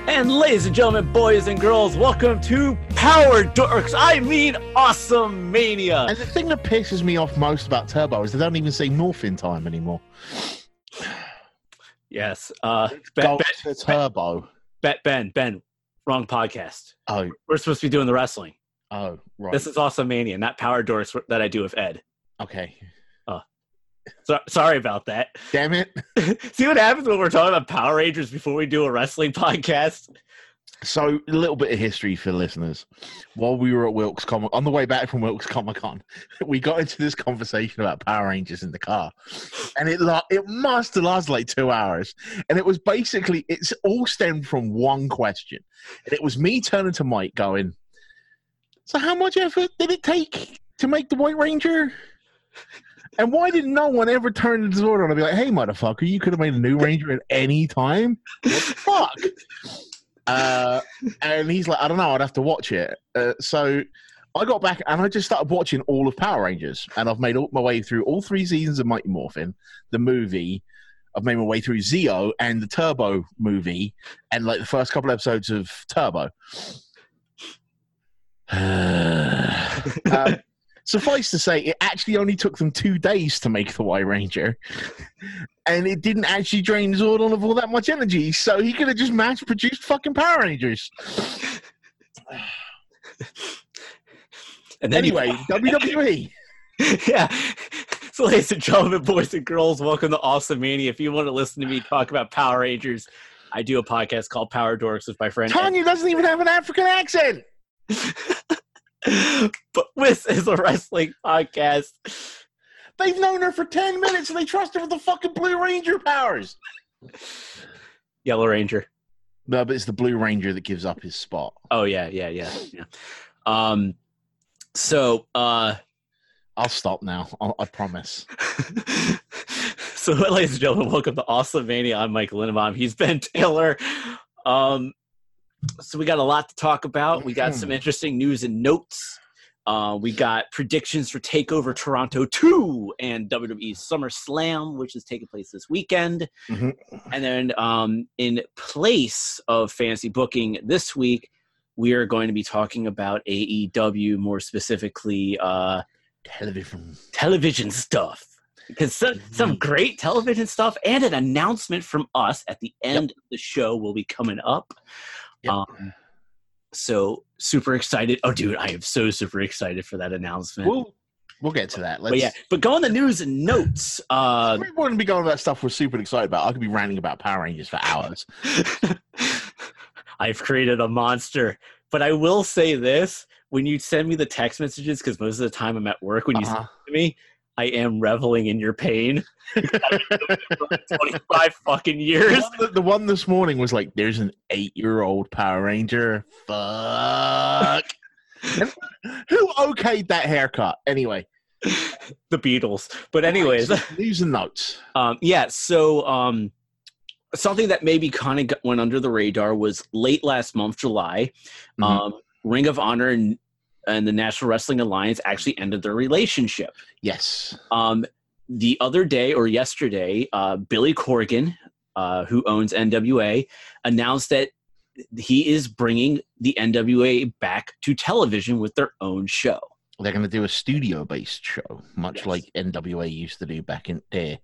And ladies and gentlemen, boys and girls, welcome to Power Dorks. I mean, Awesome Mania. And the thing that pisses me off most about Turbo is they don't even say morphin time anymore. Yes. Turbo. Ben, wrong podcast. Oh. We're supposed to be doing the wrestling. Oh, right. This is Awesome Mania, not Power Dorks that I do with Ed. Okay. Sorry about that. Damn it. See what happens when we're talking about Power Rangers before we do a wrestling podcast? So, a little bit of history for the listeners. While we were at Wilkes Comic, on the way back from Wilkes Comic Con, we got into this conversation about Power Rangers in the car, and it must have lasted like 2 hours. And it was basically, it's all stemmed from one question, and it was me turning to Mike, going, "So, how much effort did it take to make the White Ranger? And why did no one ever turn the Zord on and be like, hey, motherfucker, you could have made a new Ranger at any time? What the fuck?" And he's like, I don't know, I'd have to watch it. So I got back and I just started watching all of Power Rangers. And I've made my way through all 3 seasons of Mighty Morphin, the movie. I've made my way through Zeo and the Turbo movie and like the first couple episodes of Turbo. Suffice to say, it actually only took them 2 days to make the White Ranger. And it didn't actually drain Zordon of all that much energy. So he could have just mass-produced fucking Power Rangers. And then anyway, WWE. Yeah. So, ladies and gentlemen, boys and girls, welcome to Awesome Mania. If you want to listen to me talk about Power Rangers, I do a podcast called Power Dorks with my friend Tanya doesn't even have an African accent. But this is a wrestling podcast. They've known her for 10 minutes and they trust her with the fucking Blue Ranger powers. Yellow Ranger. No, but it's the Blue Ranger that gives up his spot. Oh, yeah. So, I'll stop now. I promise. So, ladies and gentlemen, welcome to Awesome Mania. I'm Mike Linnebaum. He's Ben Taylor. So we got a lot to talk about. We got some interesting news and notes. We got predictions for TakeOver Toronto 2 and WWE SummerSlam, which is taking place this weekend. Mm-hmm. And then in place of fantasy booking this week, we are going to be talking about AEW, more specifically television stuff. Because some great television stuff and an announcement from us at the end of the show will be coming up. Yep. So super excited. Oh, dude, I am so super excited for that announcement. We'll get to that. But go on the news and notes. We wouldn't be going about stuff we're super excited about. I could be ranting about Power Rangers for hours. I've created a monster. But I will say this. When you send me the text messages, because most of the time I'm at work, when you send it to me, I am reveling in your pain. 25 fucking years. The one this morning was like, there's an 8-year-old Power Ranger. Fuck. Who okayed that haircut? Anyway. The Beatles. But anyways. News and notes. So something that maybe kind of went under the radar was late last month, July. Ring of Honor and the National Wrestling Alliance actually ended their relationship. Yes. The other day or yesterday, Billy Corgan, who owns NWA, announced that he is bringing the NWA back to television with their own show. They're going to do a studio-based show, much like NWA used to do back in there.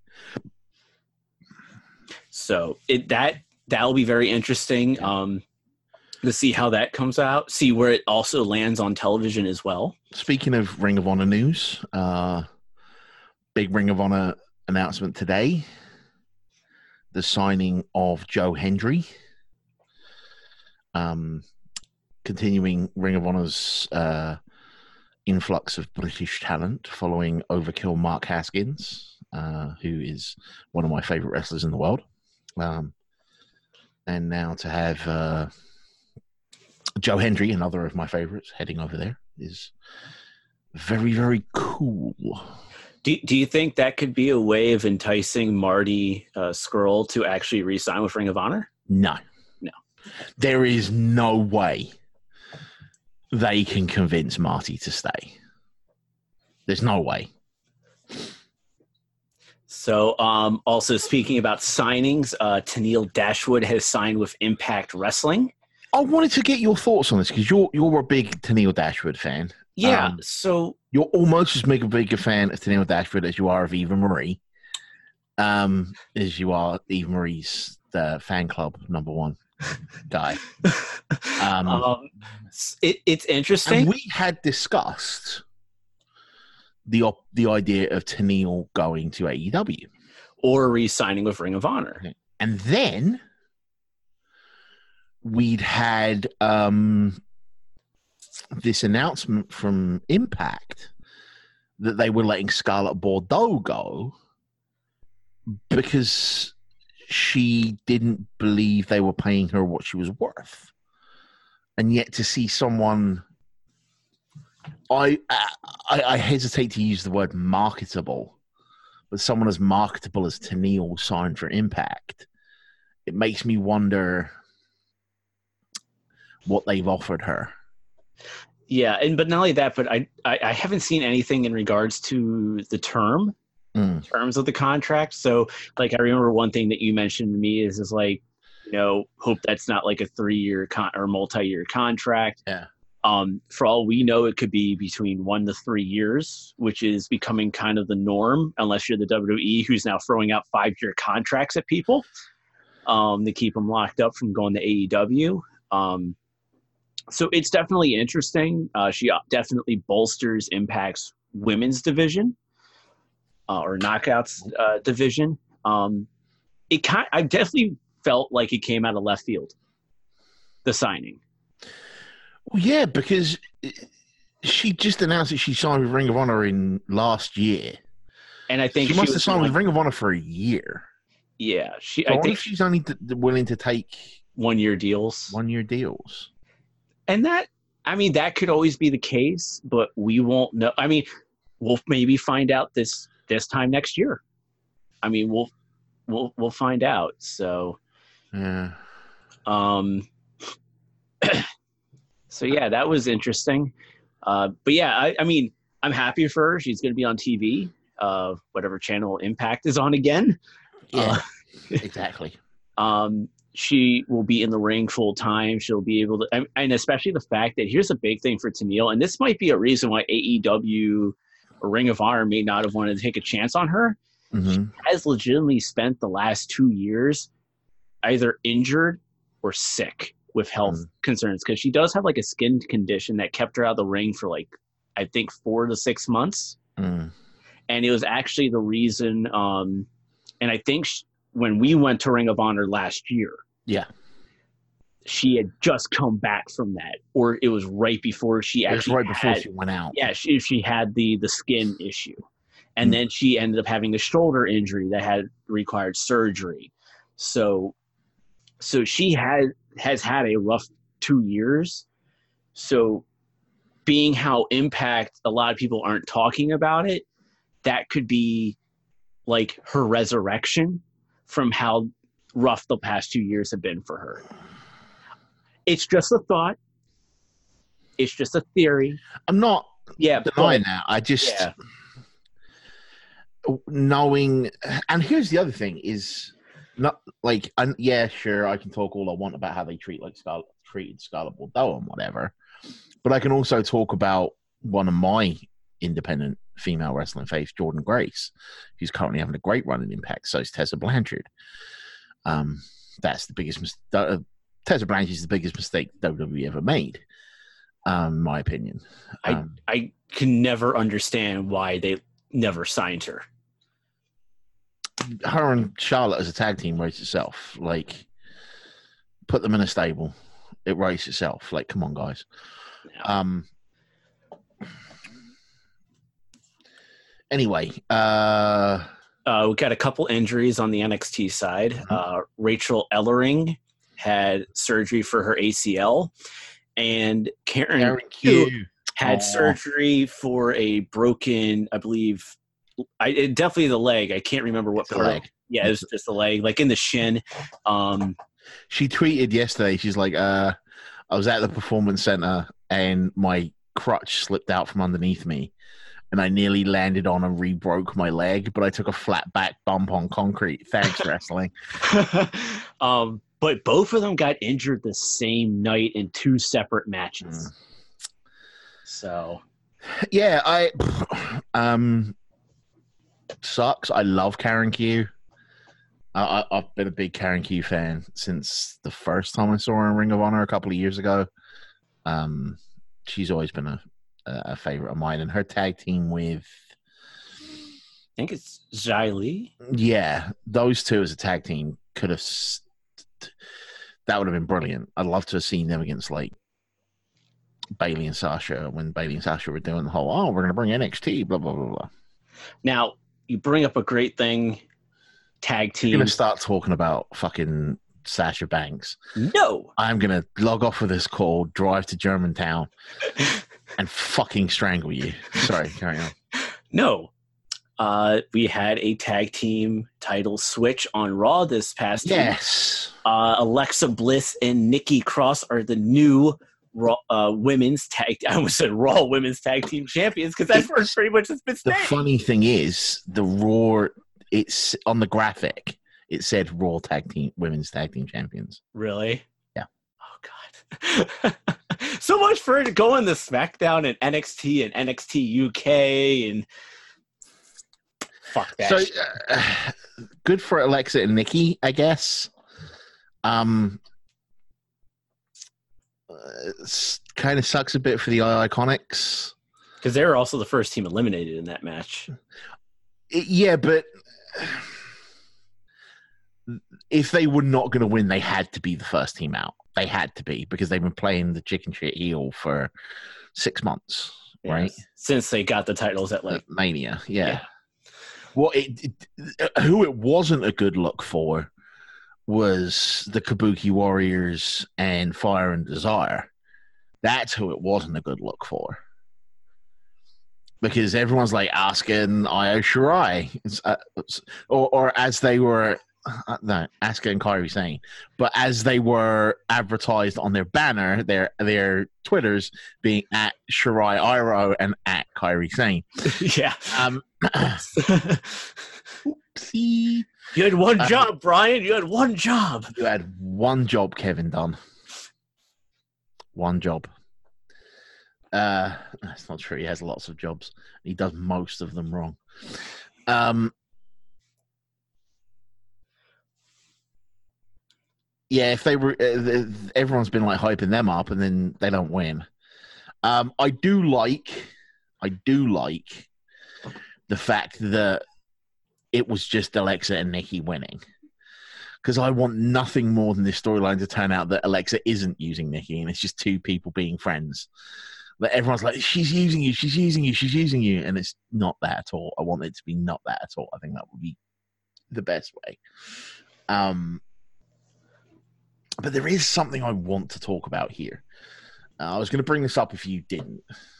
So that'll be very interesting. To see how that comes out, see where it also lands on television as well. Speaking of Ring of Honor news, big Ring of Honor announcement today, the signing of Joe Hendry, continuing Ring of Honor's influx of British talent following Overkill Mark Haskins, who is one of my favorite wrestlers in the world. And now to have Joe Hendry, another of my favorites, heading over there is very, very cool. Do you think that could be a way of enticing Marty Scurll to actually re-sign with Ring of Honor? No. There is no way they can convince Marty to stay. There's no way. So, also speaking about signings, Tennille Dashwood has signed with Impact Wrestling. I wanted to get your thoughts on this because you're a big Tennille Dashwood fan. Yeah, so you're almost as big a fan of Tennille Dashwood as you are of Eva Marie. As you are Eva Marie's fan club #1 guy. It's interesting. And we had discussed the idea of Tennille going to AEW or re-signing with Ring of Honor, and then we'd had this announcement from Impact that they were letting Scarlett Bordeaux go because she didn't believe they were paying her what she was worth. And yet to see someone, I hesitate to use the word marketable, but someone as marketable as Tennille signed for Impact, it makes me wonder what they've offered her. Yeah, but not only that, but I haven't seen anything in regards to the terms of the contract. So, like, I remember one thing that you mentioned to me is like, hope that's not like a 3-year or multi-year contract. Yeah. For all we know, it could be between 1 to 3 years, which is becoming kind of the norm, unless you're the WWE, who's now throwing out 5-year contracts at people to keep them locked up from going to AEW. So it's definitely interesting. She definitely bolsters Impact's women's division or Knockouts division. I definitely felt like it came out of left field, the signing. Well, yeah, because she just announced that she signed with Ring of Honor in last year. And I think she must have signed with Ring of Honor for a year. Yeah. I think she's only willing to take 1-year deals. 1-year deals. And that could always be the case, but we won't know. I mean, we'll maybe find out this time next year. I mean, we'll find out. So, yeah. So yeah, that was interesting. But yeah, I mean, I'm happy for her. She's going to be on TV, whatever channel Impact is on again. Yeah, exactly. She will be in the ring full time. She'll be able to, and especially the fact that here's a big thing for Tennille, and this might be a reason why AEW or Ring of Honor may not have wanted to take a chance on her. Mm-hmm. She has legitimately spent the last 2 years either injured or sick with health concerns, because she does have like a skin condition that kept her out of the ring for like, I think 4 to 6 months. And it was actually the reason, and I think when we went to Ring of Honor last year, she had just come back from that, or it was right before she actually before she went out. Yeah, she had the skin issue, and then she ended up having a shoulder injury that had required surgery. So she has had a rough 2 years. So being how Impact, a lot of people aren't talking about it, that could be like her resurrection from how rough the past 2 years have been for her. It's just a thought. It's just a theory. I'm not denying that. I just knowing, and here's the other thing is not like, sure, I can talk all I want about how they treated Scarlett Bordeaux and whatever, but I can also talk about one of my independent female wrestling faves, Jordynne Grace, who's currently having a great run in Impact. So is Tessa Blanchard. That's the biggest mistake. Tessa Blanchard is the biggest mistake WWE ever made, in my opinion. I can never understand why they never signed her. Her and Charlotte as a tag team writes itself. Like, put them in a stable, it writes itself. Like, come on, guys. Yeah. Anyway, we got a couple injuries on the NXT side. Rachel Ellering had surgery for her ACL, and Karen Q had surgery for a broken, I believe, definitely the leg. I can't remember what part. Leg. Yeah, it was just the leg, like in the shin. She tweeted yesterday. She's like, I was at the Performance Center and my crutch slipped out from underneath me. and I nearly landed on and re-broke my leg, but I took a flat back bump on concrete. Thanks, wrestling. But both of them got injured the same night in 2 separate matches. So, yeah, sucks. I love Karen Q. I've been a big Karen Q fan since the first time I saw her in Ring of Honor a couple of years ago. She's always been a favorite of mine, and her tag team with, I think it's Xia Li. Yeah, those two as a tag team could have. That would have been brilliant. I'd love to have seen them against like Bayley and Sasha when Bayley and Sasha were doing the whole, we're going to bring NXT, blah, blah, blah, blah. Now, you bring up a great thing, tag team. You're going to start talking about fucking Sasha Banks. No. I'm going to log off of this call, drive to Germantown, and fucking strangle you. Sorry, carry on. No. We had a tag team title switch on Raw this past week. Yes. Alexa Bliss and Nikki Cross are the new Raw women's tag. I almost said Raw women's tag team champions because that's pretty much it's been staying. The funny thing is, the Raw, it's on the graphic. It said Raw women's tag team champions. Really? Yeah. Oh God. So much for going to SmackDown and NXT and NXT UK and. Fuck that. So, good for Alexa and Nikki, I guess. Kind of sucks a bit for the Iconics. Because they were also the first team eliminated in that match. Yeah, but if they were not going to win, they had to be the first team out. They had to be, because they've been playing the chicken shit heel for 6 months, right? Since they got the titles at like Mania, yeah. Well, who it wasn't a good look for was the Kabuki Warriors and Fire and Desire. That's who it wasn't a good look for. Because everyone's like Asuka and Io Shirai. Or as they were, no, Asuka and Kairi Sane. But as they were advertised on their banner, their Twitters being at Shirai Iro and at Kairi Sane. Yeah. Oopsie. You had one job, Brian. You had one job. You had one job, Kevin Dunn. One job. That's not true. He has lots of jobs. He does most of them wrong. Yeah, if they were, everyone's been like hyping them up, and then they don't win. I do like the fact that it was just Alexa and Nikki winning, because I want nothing more than this storyline to turn out that Alexa isn't using Nikki, and it's just two people being friends. That everyone's like, she's using you, she's using you, she's using you, and it's not that at all. I want it to be not that at all. I think that would be the best way. But there is something I want to talk about here. I was going to bring this up if you didn't.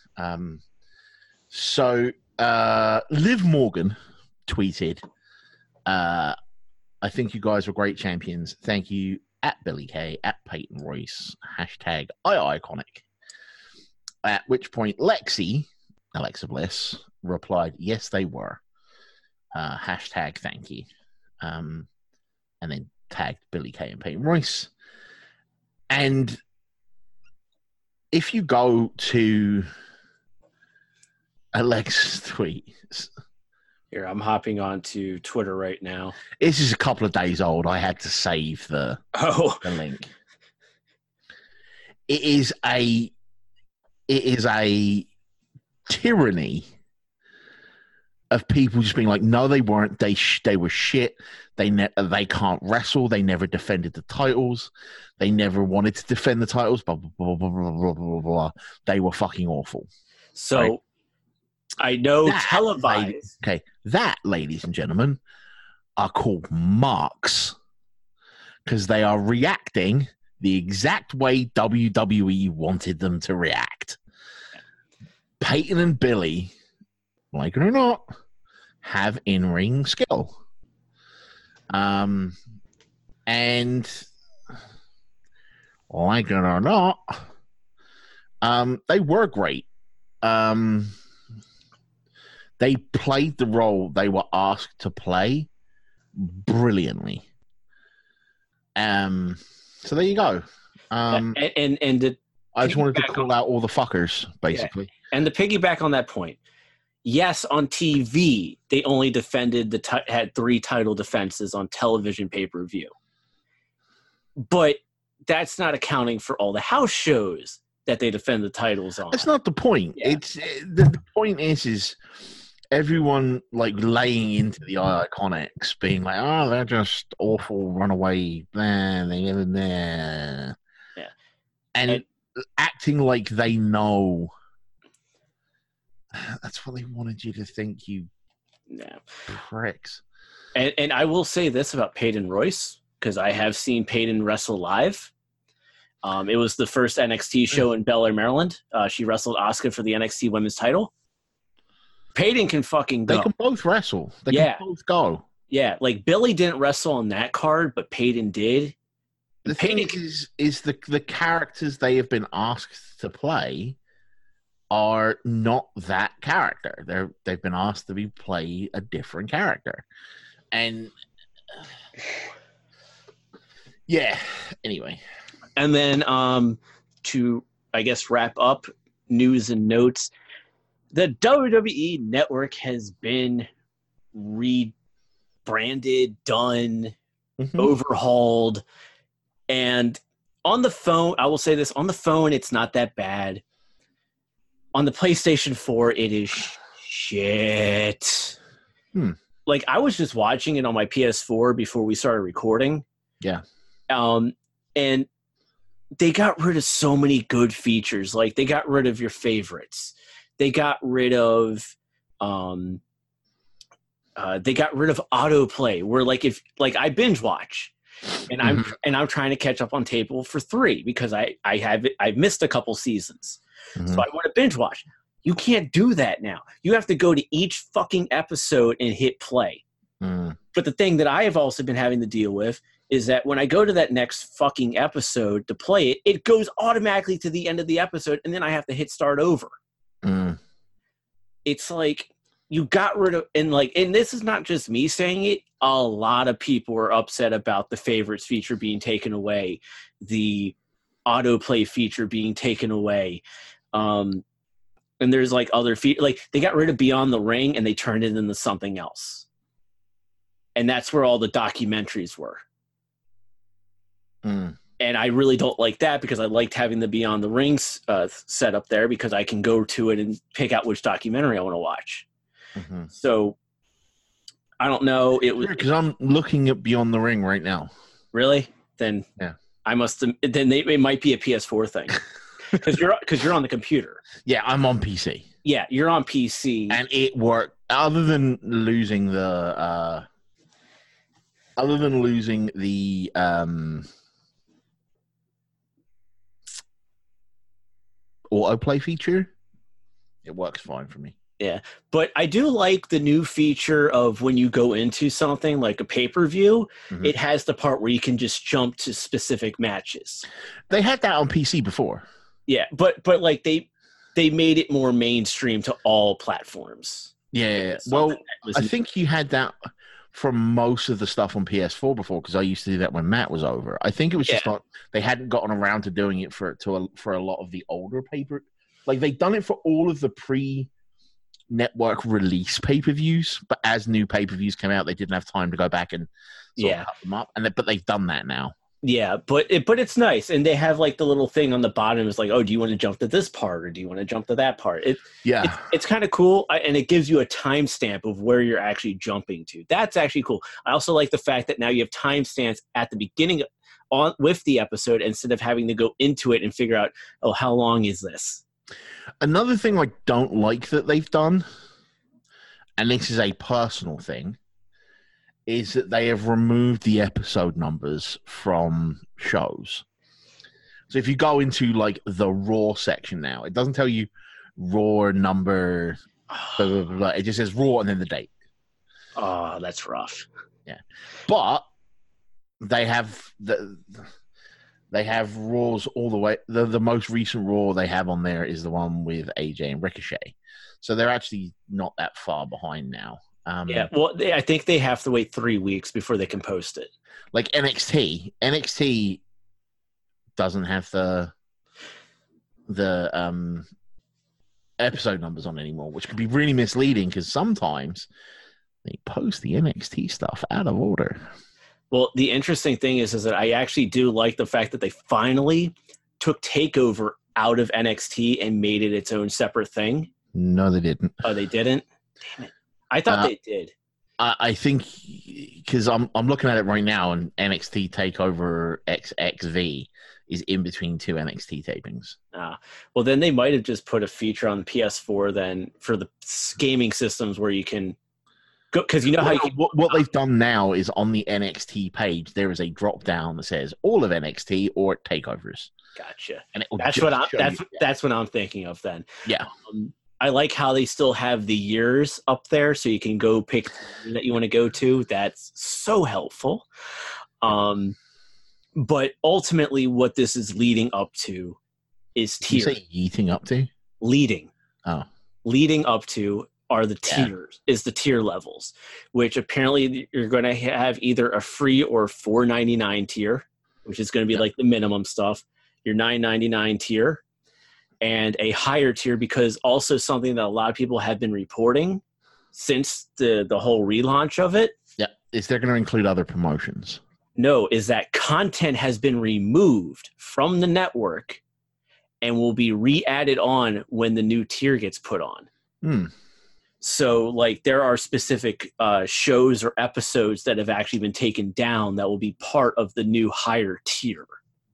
So Liv Morgan tweeted, I think you guys were great champions. Thank you at Billy Kay, at Peyton Royce, hashtag #IIconic. At which point Alexa Bliss, replied, yes, they were. Hashtag thank you. And then tagged Billy Kay and Peyton Royce. And if you go to Alexa's tweet. Here, I'm hopping on to Twitter right now. This is a couple of days old. I had to save the link. It is a tyranny of people just being like, no, they weren't. They were shit. They can't wrestle. They never defended the titles. They never wanted to defend the titles. Blah blah blah blah blah blah blah. They were fucking awful. So right? I know televised. That, ladies and gentlemen, are called marks, because they are reacting the exact way WWE wanted them to react. Peyton and Billy, like it or not, have in-ring skill. And like it or not, they were great. they played the role they were asked to play brilliantly. So there you go. And I just wanted to call out all the fuckers, basically. Yeah. And to piggyback on that point, yes, on TV they only defended had 3 title defenses on television pay-per-view, but that's not accounting for all the house shows that they defend the titles on. That's not the point. Yeah. The point is everyone like laying into the Iconics, being like, "Oh, they're just awful, runaway, yeah," and acting like they know. That's what they wanted you to think, you pricks. And I will say this about Peyton Royce, because I have seen Peyton wrestle live. It was the first NXT show in Bel Air, Maryland. She wrestled Asuka for the NXT Women's title. Peyton can fucking go. They can both wrestle. They can both go. Yeah, like Billy didn't wrestle on that card, but Peyton did. The thing is the characters they have been asked to play are not that character. They've been asked to play a different character. And yeah, anyway. And then to, I guess, wrap up news and notes, the WWE Network has been rebranded, done, overhauled. And on the phone, I will say this, on the phone, it's not that bad. On the PlayStation 4, it is shit. Like, I was just watching it on my PS4 before we started recording. Yeah. And they got rid of so many good features. Like, they got rid of your favorites. They got rid of autoplay, where like if like I binge watch and I'm trying to catch up on Table for 3 because I've missed a couple seasons. So I want to binge watch. You can't do that now. You have to go to each fucking episode and hit play. But the thing that I have also been having to deal with is that when I go to that next fucking episode to play it, it goes automatically to the end of the episode, and then I have to hit start over. It's like you got rid of, and this is not just me saying it, a lot of people are upset about the favorites feature being taken away, the autoplay feature being taken away. And there's like other like they got rid of Beyond the Ring and they turned it into something else. And that's where all the documentaries were. And I really don't like that because I liked having the Beyond the Rings set up there because I can go to it and pick out which documentary I want to watch. So I don't know. It was because I'm looking at Beyond the Ring right now. Really? Then yeah, I must. Then it might be a PS4 thing because you're on the computer. Yeah, I'm on PC. Yeah, you're on PC, and it worked. Other than losing the autoplay feature, it works fine for me. Yeah, but I do like the new feature of when you go into something like a pay-per-view, it has the part where you can just jump to specific matches. They had that on PC before. Yeah, but like they made it more mainstream to all platforms. Yeah, well, I think you had that from most of the stuff on PS4 before, because I used to do that when Matt was over. I think it was just like they hadn't gotten around to doing it for a lot of the older paper. Like they'd done it for all of the pre-network release pay-per-views, but as new pay-per-views came out, they didn't have time to go back and cut them up. But they've done that now. Yeah, but it's nice, and they have like the little thing on the bottom is like, oh, do you want to jump to this part or do you want to jump to that part? It's kind of cool, and it gives you a timestamp of where you're actually jumping to. That's actually cool. I also like the fact that now you have timestamps at the beginning on with the episode instead of having to go into it and figure out, oh, how long is this? Another thing I don't like that they've done, and this is a personal thing, is that they have removed the episode numbers from shows. So if you go into like the Raw section now, it doesn't tell you Raw number, blah, blah, blah, blah. It just says Raw and then the date. Oh, that's rough. Yeah. But they have They have Raws all the way. The most recent Raw they have on there is the one with AJ and Ricochet. So they're actually not that far behind now. Yeah, well, I think they have to wait 3 weeks before they can post it. Like NXT doesn't have the episode numbers on anymore, which could be really misleading because sometimes they post the NXT stuff out of order. Well, the interesting thing is that I actually do like the fact that they finally took TakeOver out of NXT and made it its own separate thing. No, they didn't. Oh, they didn't? Damn it. I thought they did. I think because I'm looking at it right now, and NXT TakeOver XXV is in between 2 NXT tapings. Well, then they might have just put a feature on the PS4 then for the gaming systems where you can go, because you know how what they've done now is on the NXT page there is a drop down that says all of NXT or takeovers. Gotcha. And that's what I'm thinking of then. Yeah. I like how they still have the years up there so you can go pick that you want to go to. That's so helpful. But ultimately what this is leading up to is tier. You say yeeting up to? Leading. Oh. Leading up to are the tiers, is the tier levels, which apparently you're going to have either a free or $4.99 tier, which is going to be like the minimum stuff, your $9.99 tier, and a higher tier, because also something that a lot of people have been reporting since the whole relaunch of it. Yeah. Is they're going to include other promotions? No, is that content has been removed from the network and will be re-added on when the new tier gets put on. So, like, there are specific shows or episodes that have actually been taken down that will be part of the new higher tier.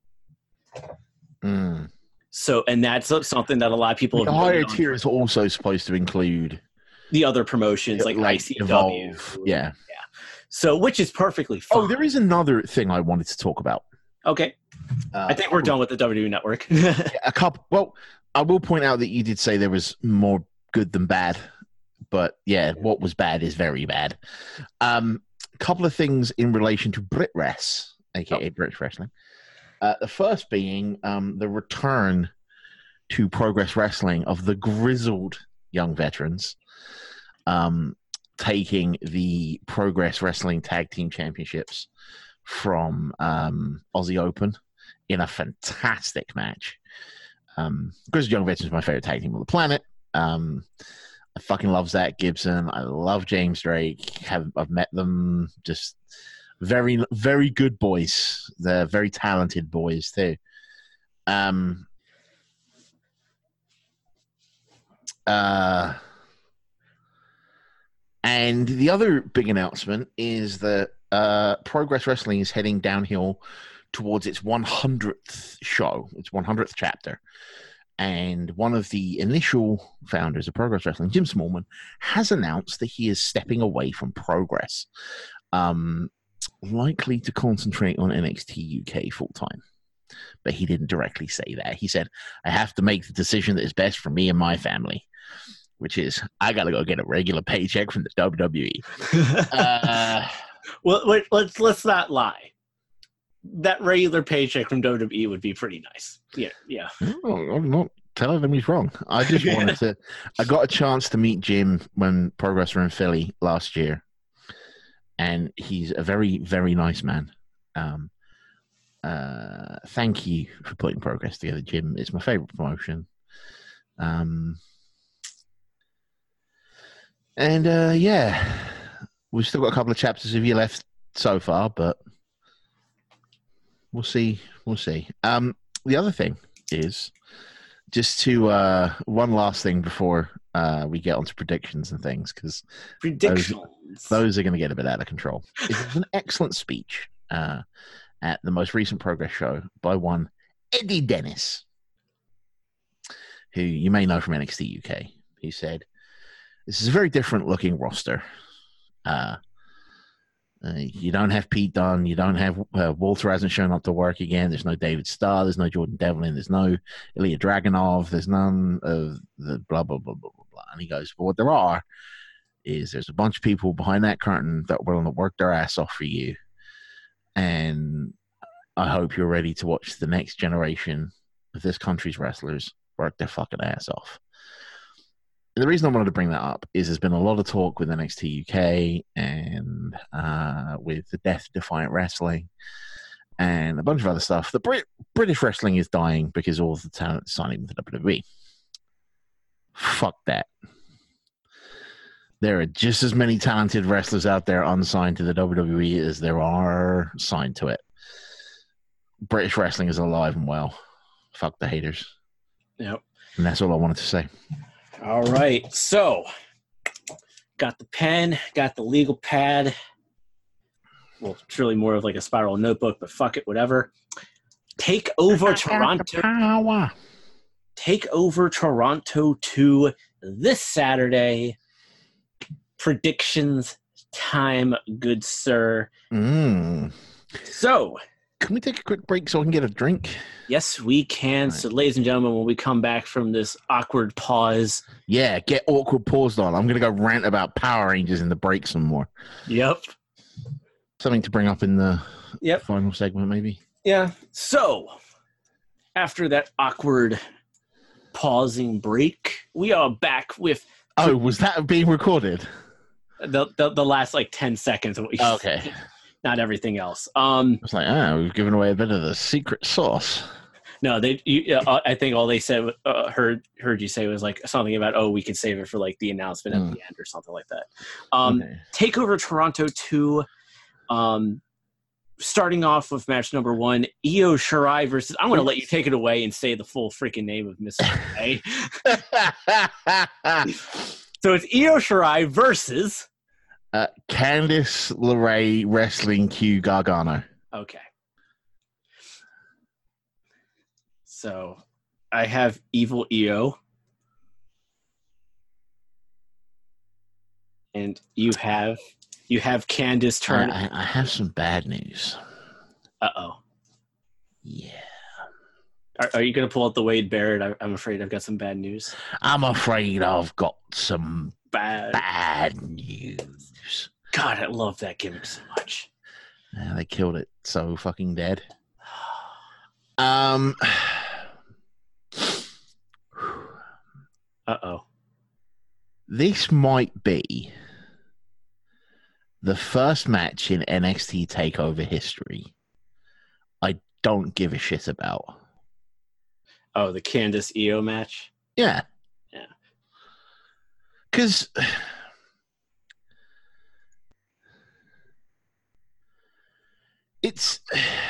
So, and that's something that a lot of people the higher tier is also supposed to include the other promotions like ICW. Evolve. Yeah. So, which is perfectly fine. Oh, there is another thing I wanted to talk about. Okay. I think we're done with the WWE Network. A couple. Well, I will point out that you did say there was more good than bad. But yeah, what was bad is very bad. Couple of things in relation to BritWres, aka British Wrestling. The first being the return to Progress Wrestling of the grizzled young veterans, taking the Progress Wrestling Tag Team Championships from Aussie Open in a fantastic match. Grizzled Young Veterans is my favorite tag team on the planet. I fucking love Zach Gibson. I love James Drake. I've met them. Just very, very good boys. They're very talented boys too. And the other big announcement is that Progress Wrestling is heading downhill towards its 100th show, its 100th chapter. And one of the initial founders of Progress Wrestling, Jim Smallman, has announced that he is stepping away from Progress, likely to concentrate on NXT UK full-time. But he didn't directly say that. He said, I have to make the decision that is best for me and my family, which is, I got to go get a regular paycheck from the WWE. Well, let's not lie. That regular paycheck from WWE would be pretty nice. Yeah. Oh, I'm not telling him he's wrong. I just wanted to. I got a chance to meet Jim when Progress were in Philly last year, and he's a very, very nice man. Thank you for putting Progress together, Jim. It's my favorite promotion. Yeah, we've still got a couple of chapters of you left so far, but. We'll see. The other thing is just to one last thing before we get onto predictions and things, because those are going to get a bit out of control. It was an excellent speech at the most recent Progress show by one Eddie Dennis, who you may know from NXT UK. He said, "This is a very different looking roster. You don't have Pete Dunne. You don't have Walter hasn't shown up to work again. There's no David Starr. There's no Jordan Devlin. There's no Ilya Dragunov. There's none of the blah, blah, blah, blah, blah, blah." And he goes, but what there are is there's a bunch of people behind that curtain that are willing to work their ass off for you. And I hope you're ready to watch the next generation of this country's wrestlers work their fucking ass off. And the reason I wanted to bring that up is there's been a lot of talk with NXT UK and with the Death Defiant Wrestling and a bunch of other stuff. The British wrestling is dying because all of the talent is signing with the WWE. Fuck that. There are just as many talented wrestlers out there unsigned to the WWE as there are signed to it. British wrestling is alive and well. Fuck the haters. Yep. And that's all I wanted to say. All right. So, got the pen, got the legal pad. Well, it's really more of like a spiral notebook, but fuck it, whatever. Take over Toronto. Power. Take over Toronto 2 this Saturday. Predictions time, good sir. So, can we take a quick break so I can get a drink? Yes, we can. Right. So, ladies and gentlemen, when we come back from this awkward pause. Yeah, get awkward paused on. I'm going to go rant about Power Rangers in the break some more. Yep. Something to bring up in the final segment, maybe. Yeah. So, after that awkward pausing break, we are back with... Oh, was that being recorded? The last, 10 seconds of what you okay. said. Not everything else. It's like, we've given away a bit of the secret sauce. No, I think all they said, heard you say was something about, we could save it for the announcement at the end or something like that. Okay. Takeover Toronto 2, starting off with match number 1, Io Shirai versus, I'm going to let you take it away and say the full freaking name of Miss Shirai. So it's Io Shirai versus... Candice LeRae Wrestling Q Gargano. Okay. So I have Evil Io. And you have Candice turn. I have some bad news. Uh-oh. Yeah. Are you going to pull out the Wade Barrett? I'm afraid I've got some bad news. I'm afraid I've got some bad news. God, I love that gimmick so much. Yeah, they killed it so fucking dead. Uh-oh. This might be the first match in NXT TakeOver history I don't give a shit about. Oh, the Candice Io match? Yeah. Yeah. Because it's...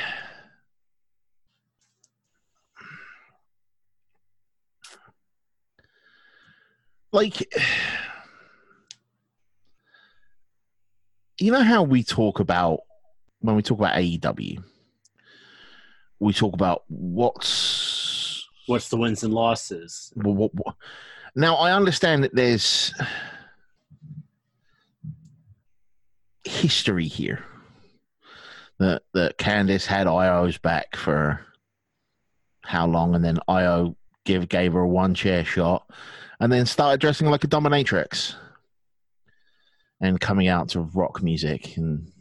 you know how we talk about, when we talk about AEW, we talk about what's the wins and losses. What? Now, I understand that there's history here. That Candice had Io's back for how long, and then Io gave her a one-chair shot, and then started dressing like a dominatrix and coming out to rock music. And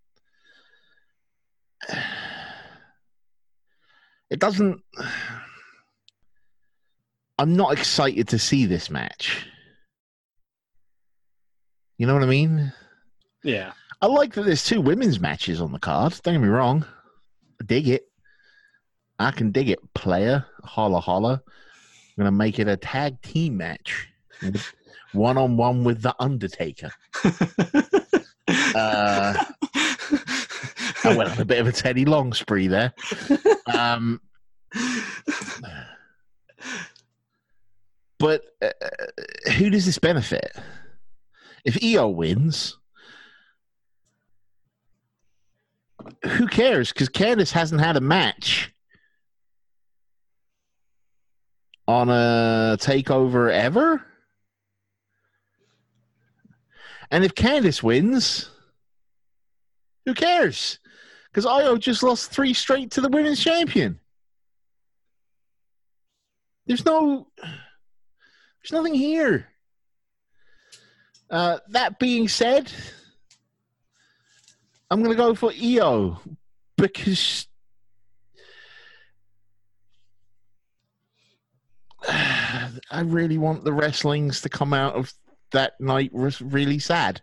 it doesn't... I'm not excited to see this match. You know what I mean? Yeah. I like that there's 2 women's matches on the card. Don't get me wrong. I dig it. I can dig it, player. Holla, holla. I'm going to make it a tag team match. One-on-one with The Undertaker. I went on a bit of a Teddy Long spree there. But who does this benefit? If Io wins, who cares? Because Candice hasn't had a match on a takeover ever. And if Candice wins, who cares? Because Io just lost 3 straight to the women's champion. There's nothing here. That being said, I'm going to go for Io because I really want the wrestlings to come out of that night really sad.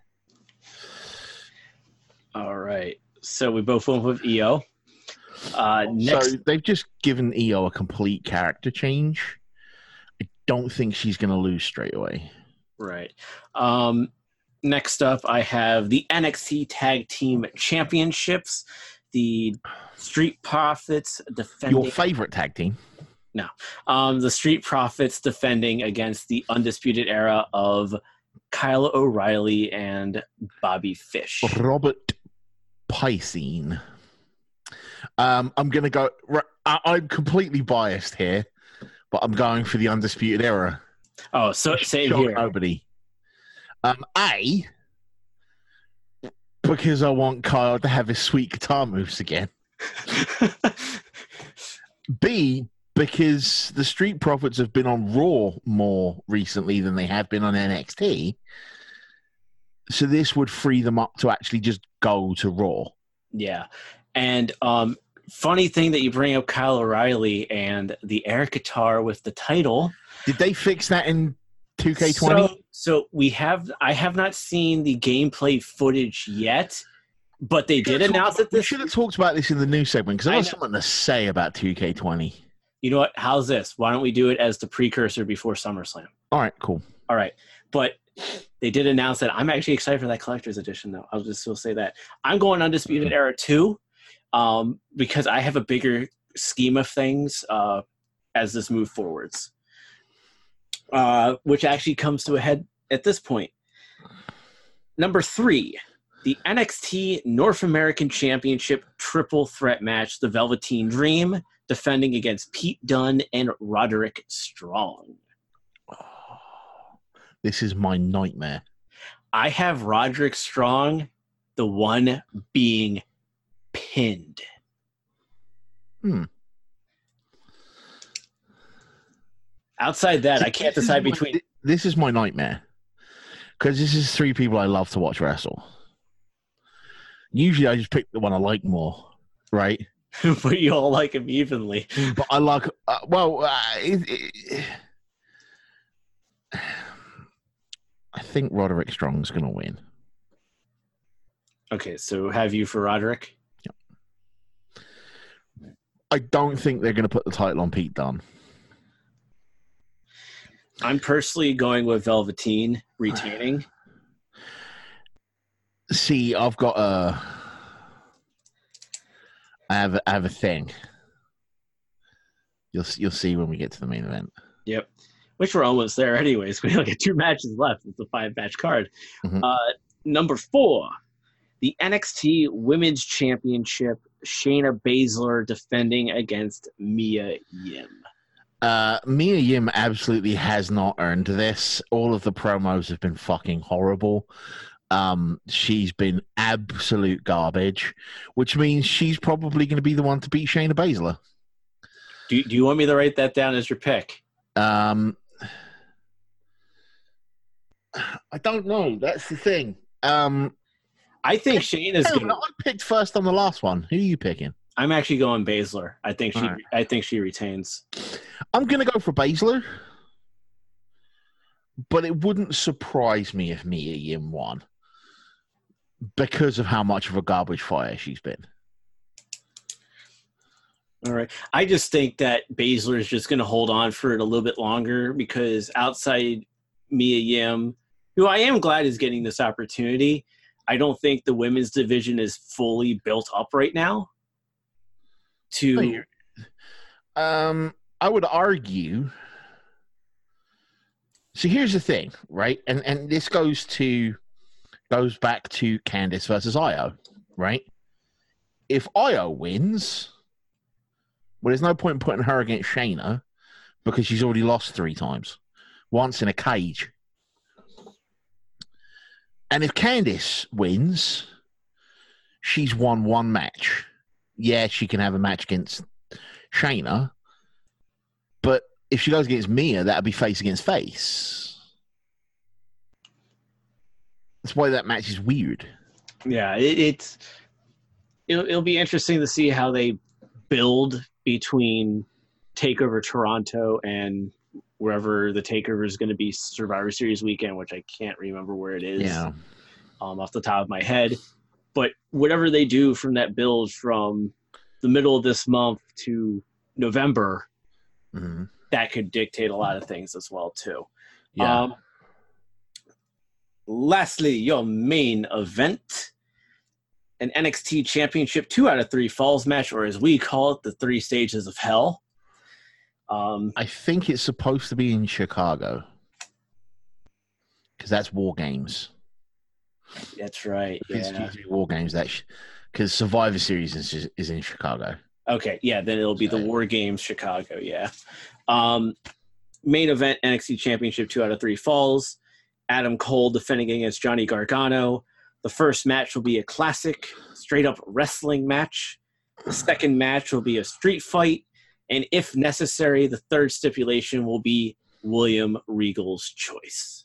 All right. So we both went with Io. So they've just given Io a complete character change. I don't think she's going to lose straight away. Right. Next up, I have the NXT Tag Team Championships. The Street Profits defending... Your favorite tag team? No. The Street Profits defending against the Undisputed Era of Kyle O'Reilly and Bobby Fish. Robert Piscine. I'm going to go... I'm completely biased here, but I'm going for the Undisputed Era. Oh, so same here. Nobody. A, because I want Kyle to have his sweet guitar moves again. B, because the Street Profits have been on Raw more recently than they have been on NXT. So this would free them up to actually just go to Raw. Yeah. And funny thing that you bring up Kyle O'Reilly and the air guitar with the title. Did they fix that in 2K20? So I have not seen the gameplay footage yet, but they did announce it. We should have talked about this in the news segment because I have something to say about 2K20. You know what? How's this? Why don't we do it as the precursor before SummerSlam? All right, cool. All right. But they did announce that. I'm actually excited for that collector's edition, though. I'll just say that. I'm going Undisputed Era 2 because I have a bigger scheme of things as this move forwards, which actually comes to a head at this point. Number 3, the NXT North American Championship Triple Threat match, the Velveteen Dream, defending against Pete Dunne and Roderick Strong. This is my nightmare. I have Roderick Strong, the one being pinned. Outside that, I can't decide between... This is my nightmare. Because this is 3 people I love to watch wrestle. Usually I just pick the one I like more, right? But you all like him evenly. But I like... I think Roderick Strong's going to win. Okay, so have you for Roderick? Yep. I don't think they're going to put the title on Pete Dunne. I'm personally going with Velveteen retaining. See, I've got a... I have a thing. You'll see when we get to the main event. Yep. Which we're almost there anyways. We only got 2 matches left. It's a 5-match card. Mm-hmm. Number 4, the NXT Women's Championship, Shayna Baszler defending against Mia Yim. Mia Yim absolutely has not earned this. All of the promos have been fucking horrible. She's been absolute garbage, which means she's probably going to be the one to beat Shayna Baszler. Do you want me to write that down as your pick? I don't know. That's the thing. I think Shayna's going to... I picked first on the last one. Who are you picking? I'm actually going Baszler. I think she retains. I'm going to go for Baszler, but it wouldn't surprise me if Mia Yim won because of how much of a garbage fire she's been. All right. I just think that Baszler is just going to hold on for it a little bit longer because outside Mia Yim, who I am glad is getting this opportunity, I don't think the women's division is fully built up right now. I would argue. So here's the thing, right? And this goes back to Candice versus Io, right? If Io wins, well, there's no point in putting her against Shayna because she's already lost 3 times, once in a cage. And if Candice wins, she's won 1 match. Yeah, she can have a match against Shayna, but if she goes against Mia, that'll be face against face. That's why that match is weird. Yeah, it'll be interesting to see how they build between TakeOver Toronto and wherever the takeover is going to be Survivor Series weekend, which I can't remember where it is off the top of my head. But whatever they do from that build from the middle of this month to November, that could dictate a lot of things as well too. Yeah. Lastly, your main event, an NXT Championship 2 out of 3 Falls match, or as we call it, the 3 stages of hell. I think it's supposed to be in Chicago because that's War Games. That's right. Yeah. War Games. Because Survivor Series is in Chicago. Okay. Yeah. Then it'll be the War Games Chicago. Yeah. Main event NXT Championship 2 out of 3 Falls. Adam Cole defending against Johnny Gargano. The first match will be a classic, straight up wrestling match. The second match will be a street fight. And if necessary, the third stipulation will be William Regal's choice.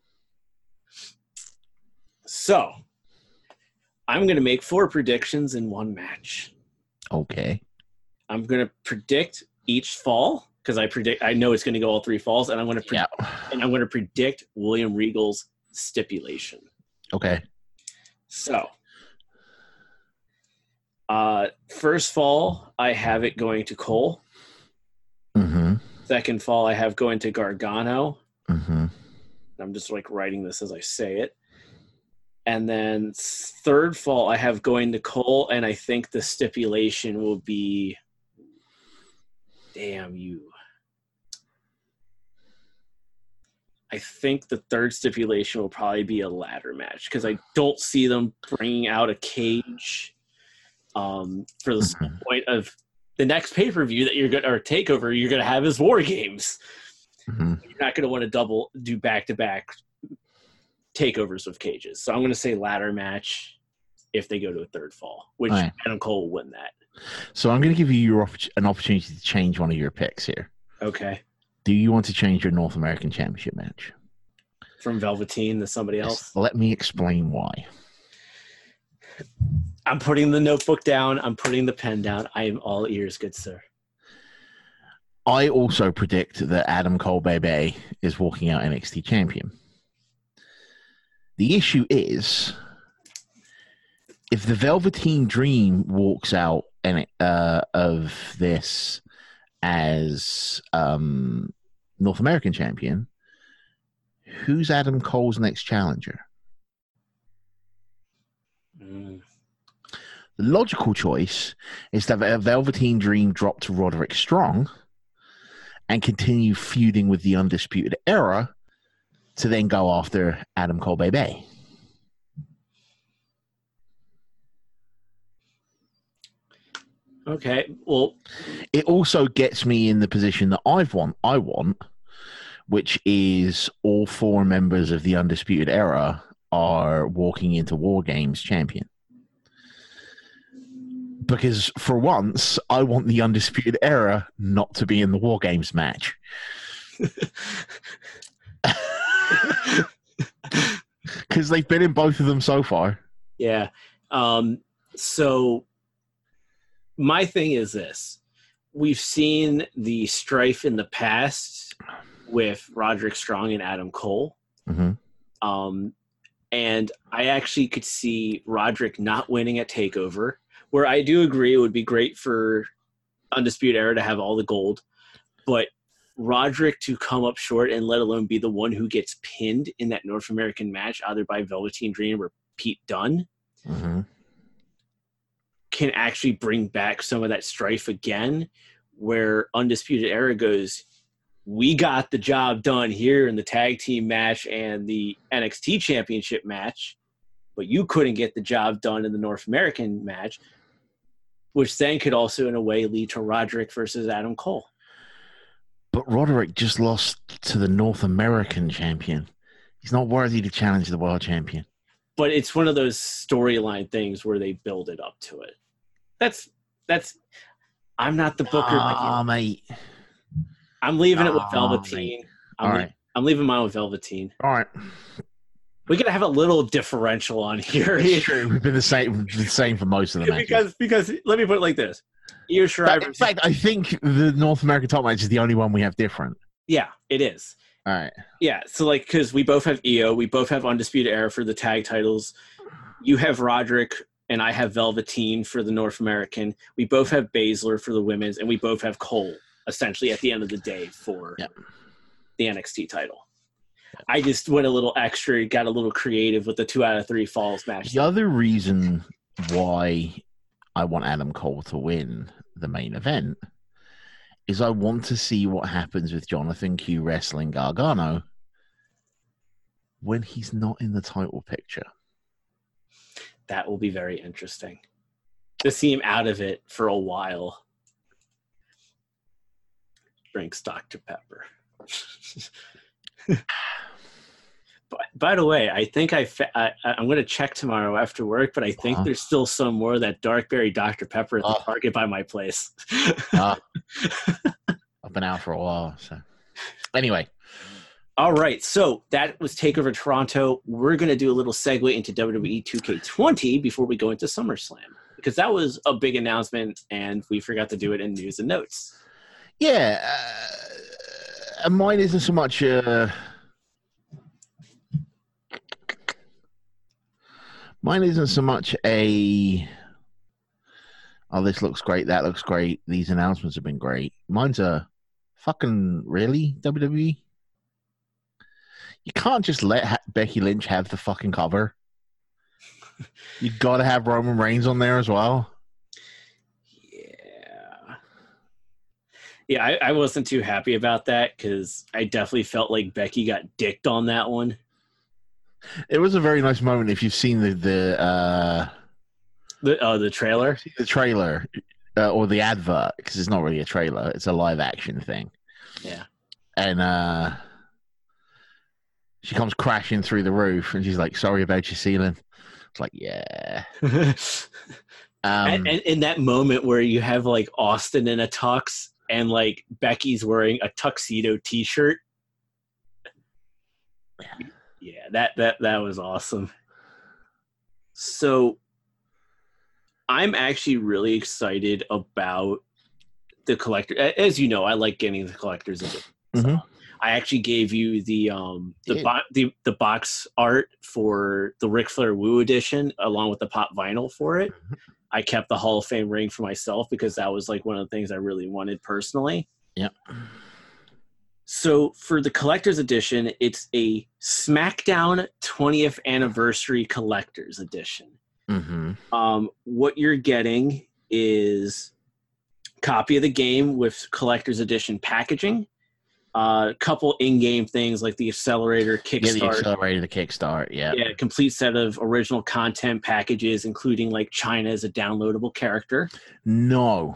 So, I'm going to make 4 predictions in one match. Okay. I'm going to predict each fall because I know it's going to go all 3 falls, and I'm going to predict William Regal's stipulation. Okay. So, first fall, I have it going to Cole. Second fall, I have going to Gargano. I'm just writing this as I say it. And then third fall, I have going to Cole, and I think the stipulation will be, damn you. I think the third stipulation will probably be a ladder match because I don't see them bringing out a cage for the point of the next pay-per-view that or takeover you're going to have is War Games. You're not going to want to do back-to-back takeovers of cages. So I'm going to say ladder match if they go to a third fall, which Adam Cole will win that. So I'm going to give you an opportunity to change one of your picks here. Okay. Do you want to change your North American Championship match? From Velveteen to somebody else? Let me explain why. I'm putting the notebook down. I'm putting the pen down. I am all ears, good sir. I also predict that Adam Cole Bebe is walking out NXT champion. The issue is, if the Velveteen Dream walks out of this as North American champion, who's Adam Cole's next challenger? The logical choice is to have a Velveteen Dream drop to Roderick Strong and continue feuding with the Undisputed Era to then go after Adam Cole Bebe. Okay, well, it also gets me in the position that I want, which is all 4 members of the Undisputed Era are walking into War Games champion. Because for once, I want the Undisputed Era not to be in the War Games match. Because they've been in both of them so far. Yeah. So my thing is this. We've seen the strife in the past with Roderick Strong and Adam Cole. And I actually could see Roderick not winning at TakeOver, where I do agree it would be great for Undisputed Era to have all the gold. But Roderick to come up short and let alone be the one who gets pinned in that North American match, either by Velveteen Dream or Pete Dunne, can actually bring back some of that strife again, where Undisputed Era goes, we got the job done here in the tag team match and the NXT championship match, but you couldn't get the job done in the North American match, which then could also in a way lead to Roderick versus Adam Cole. But Roderick just lost to the North American champion. He's not worthy to challenge the world champion. But it's one of those storyline things where they build it up to it. That's. I'm not the booker. Mate. I'm leaving it with Velveteen. I'm leaving mine with Velveteen. All right. We gotta have a little differential on here. It's true. We've been the same for most of the matches. Because let me put it like this: Io Shirai. In fact, I think the North American top match is the only one we have different. Yeah, it is. All right. Yeah, so like, because we both have EO, we both have Undisputed Era for the tag titles. You have Roderick, and I have Velveteen for the North American. We both have Baszler for the women's, and we both have Cole, essentially, at the end of the day for the NXT title. I just went a little extra, got a little creative with the 2 out of 3 falls match. The other reason why I want Adam Cole to win the main event is I want to see what happens with Jonathan Q wrestling Gargano when he's not in the title picture. That will be very interesting to see him out of it for a while. Drinks Dr. Pepper. By the way, I think I'm going to check tomorrow after work, but I think there's still some more of that Dark Berry Dr. Pepper at the Target by my place. I've been out for a while. So anyway. All right, so that was TakeOver Toronto. We're going to do a little segue into WWE 2K20 before we go into SummerSlam, because that was a big announcement, and we forgot to do it in news and notes. Yeah, mine isn't so much... Mine isn't so much a, oh, this looks great, that looks great, these announcements have been great. Mine's a fucking, really, WWE? You can't just let Becky Lynch have the fucking cover. You got to have Roman Reigns on there as well. Yeah, I wasn't too happy about that because I definitely felt like Becky got dicked on that one. It was a very nice moment if you've seen the trailer. The trailer or the advert, because it's not really a trailer; it's a live action thing. Yeah, and she comes crashing through the roof, and she's like, "Sorry about your ceiling." It's like, yeah. And in that moment where you have like Austin in a tux and like Becky's wearing a tuxedo T-shirt. Yeah, that was awesome. So I'm actually really excited about the collector. As you know, I like getting the collector's edition. So I actually gave you the box art for the Ric Flair Woo edition along with the pop vinyl for it. I kept the Hall of Fame ring for myself because that was like one of the things I really wanted personally. Yep. So for the collector's edition, it's a SmackDown 20th Anniversary Collector's Edition. What you're getting is a copy of the game with collector's edition packaging, a couple in-game things like the accelerator, kickstart. Yeah, the accelerator, the kickstart, yeah. Yeah, complete set of original content packages, including like China as a downloadable character. No.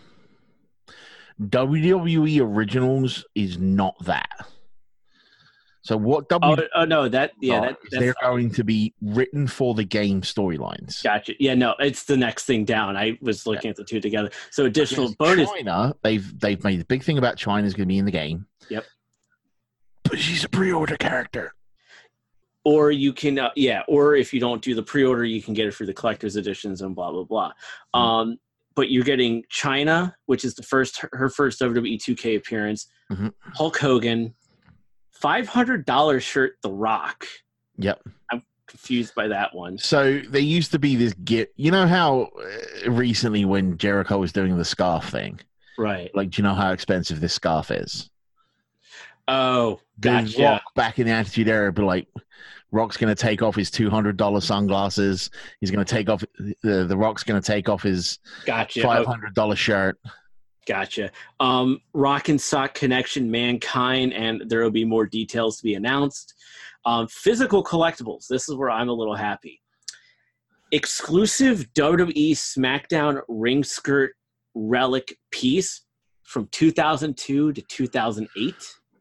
WWE Originals is not that. So what they're going to be written for the game storylines. Gotcha. Yeah, no, it's the next thing down. I was looking at the two together. So additional bonus. China, they've made the big thing about China is going to be in the game. Yep. But she's a pre-order character. Or you can, or if you don't do the pre-order, you can get it through the collector's editions and blah blah blah. But you're getting China, which is her first WWE 2K appearance. Hulk Hogan, $500 shirt, The Rock. Yep. I'm confused by that one. So there used to be this you know how recently when Jericho was doing the scarf thing, right? Like, do you know how expensive this scarf is? Oh, gotcha. Rock back in the Attitude Era, but like, Rock's going to take off his $200 sunglasses. He's going to take off the Rock's going to take off his $500 shirt. Gotcha. Rock and Sock Connection, Mankind, and there will be more details to be announced. Physical collectibles. This is where I'm a little happy. Exclusive WWE SmackDown ring skirt relic piece from 2002 to 2008.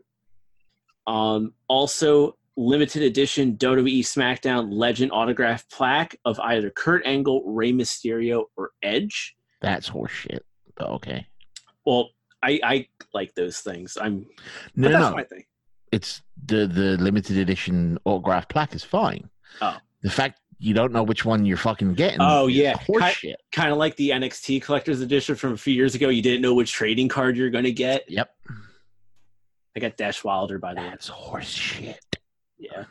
Also, limited edition WWE SmackDown Legend autograph plaque of either Kurt Angle, Rey Mysterio, or Edge. That's horseshit, but okay. Well, I like those things. That's my thing. It's the limited edition autograph plaque is fine. Oh, the fact you don't know which one you're fucking getting. Oh yeah, horseshit. Kind of like the NXT collector's edition from a few years ago. You didn't know which trading card you're going to get. Yep. I got Dash Wilder, by the way. That's horse shit. Yeah.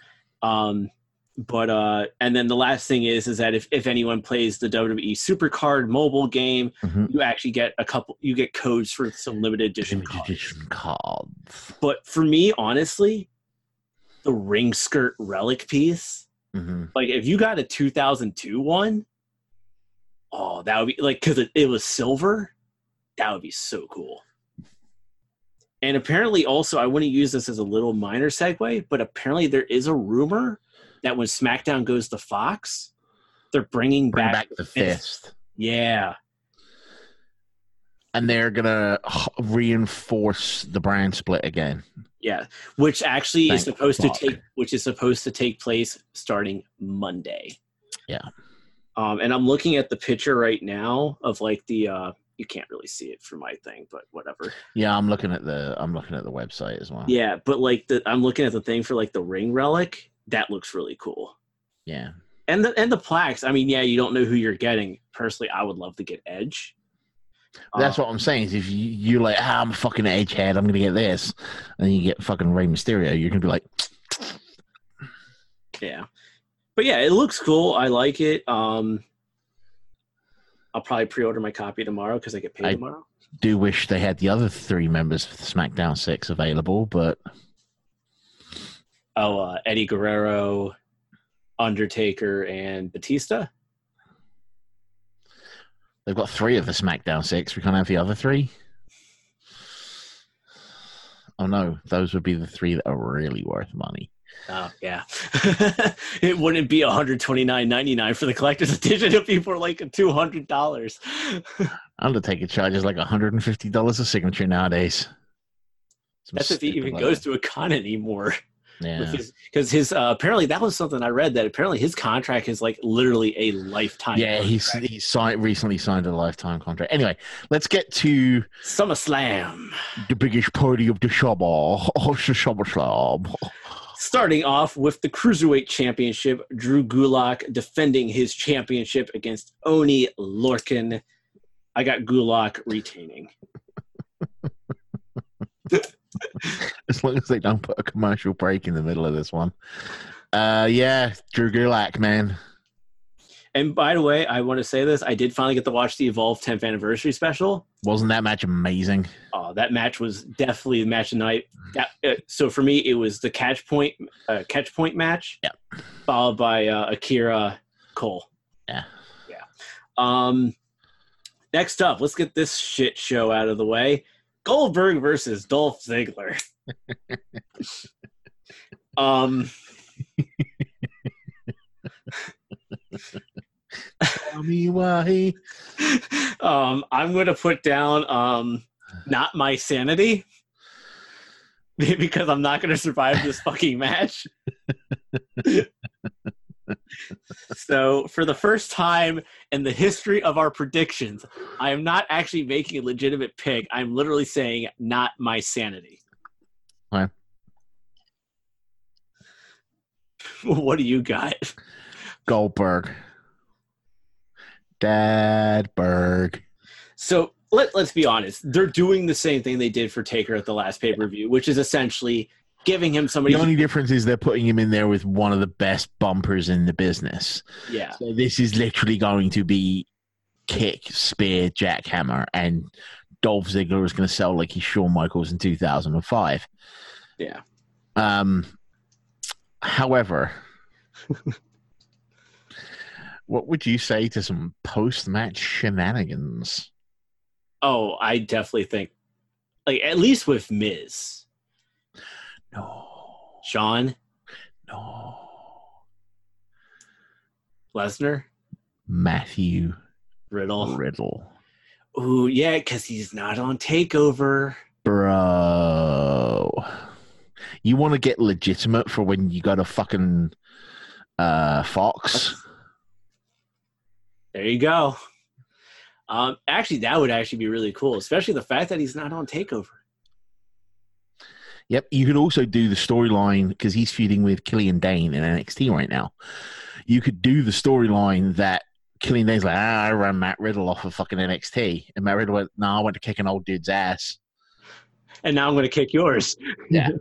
But and then the last thing is that if anyone plays the WWE Supercard mobile game, you actually get you get codes for some limited edition cards. But for me, honestly, the ring skirt relic piece, like if you got a 2002 one, oh, that would be like, because it was silver, that would be so cool. And apparently also, I wouldn't use this as a little minor segue, but apparently there is a rumor that when SmackDown goes to Fox, they're bringing back the Fist. Yeah. And they're going to reinforce the brand split again. Yeah, which actually is supposed to take place starting Monday. Yeah. And I'm looking at the picture right now of like the you can't really see it from my thing, but whatever. Yeah, I'm looking at the website as well. Yeah, but like I'm looking at the thing for like the ring relic. That looks really cool. Yeah. And the plaques. I mean, yeah, you don't know who you're getting. Personally, I would love to get Edge. That's what I'm saying. Is if you're like, I'm a fucking Edge head, I'm gonna get this, and then you get fucking Rey Mysterio, you're gonna be like, yeah. But yeah, it looks cool. I like it. I'll probably pre-order my copy tomorrow because I get paid tomorrow. Do wish they had the other 3 members of the SmackDown 6 available, but Eddie Guerrero, Undertaker, and Batista. They've got 3 of the SmackDown 6. We can't have the other 3. Oh no, those would be the 3 that are really worth money. Oh yeah, it wouldn't be $129.99 for the collector's edition. It'd be for like $200. Undertaker charges like $150 a signature nowadays. That's if he even goes to a con anymore. Yeah, because his apparently that was something I read, that apparently his contract is like literally a lifetime. Yeah, contract. he recently signed a lifetime contract. Anyway, let's get to SummerSlam, the biggest party of the SummerSlam. Starting off with the Cruiserweight Championship, Drew Gulak defending his championship against Oney Lorcan. I got Gulak retaining. As long as they don't put a commercial break in the middle of this one. Yeah, Drew Gulak, man. And by the way, I want to say this. I did finally get to watch the Evolve 10th anniversary special. Wasn't that match amazing? Oh, that match was definitely the match of the night. So for me, it was the catch point match, followed by Akira Cole. Yeah. Next up, let's get this shit show out of the way. Goldberg versus Dolph Ziggler. Tell me why. I'm going to put down not my sanity because I'm not going to survive this fucking match. So for the first time in the history of our predictions, I am not actually making a legitimate pick. I'm literally saying not my sanity. Why? What do you got? Goldberg. Dadberg. So let's be honest. They're doing the same thing they did for Taker at the last pay-per-view, which is essentially giving him somebody. The only difference is they're putting him in there with one of the best bumpers in the business. Yeah. So this is literally going to be kick, spear, jackhammer, and Dolph Ziggler is going to sell like he's Shawn Michaels in 2005. Yeah. However, what would you say to some post-match shenanigans? Oh, I definitely think, like, at least with Miz. No. Shawn? No. Lesnar? Matthew Riddle. Ooh, yeah, because he's not on TakeOver. Bro. You want to get legitimate for when you go to fucking Fox? There you go. Actually, that would actually be really cool, especially the fact that he's not on TakeOver. Yep, you could also do the storyline because he's feuding with Killian Dane in NXT right now. You could do the storyline that Killian Dane's like, I ran Matt Riddle off of fucking NXT. And Matt Riddle went, no, I went to kick an old dude's ass. And now I'm going to kick yours. Yeah.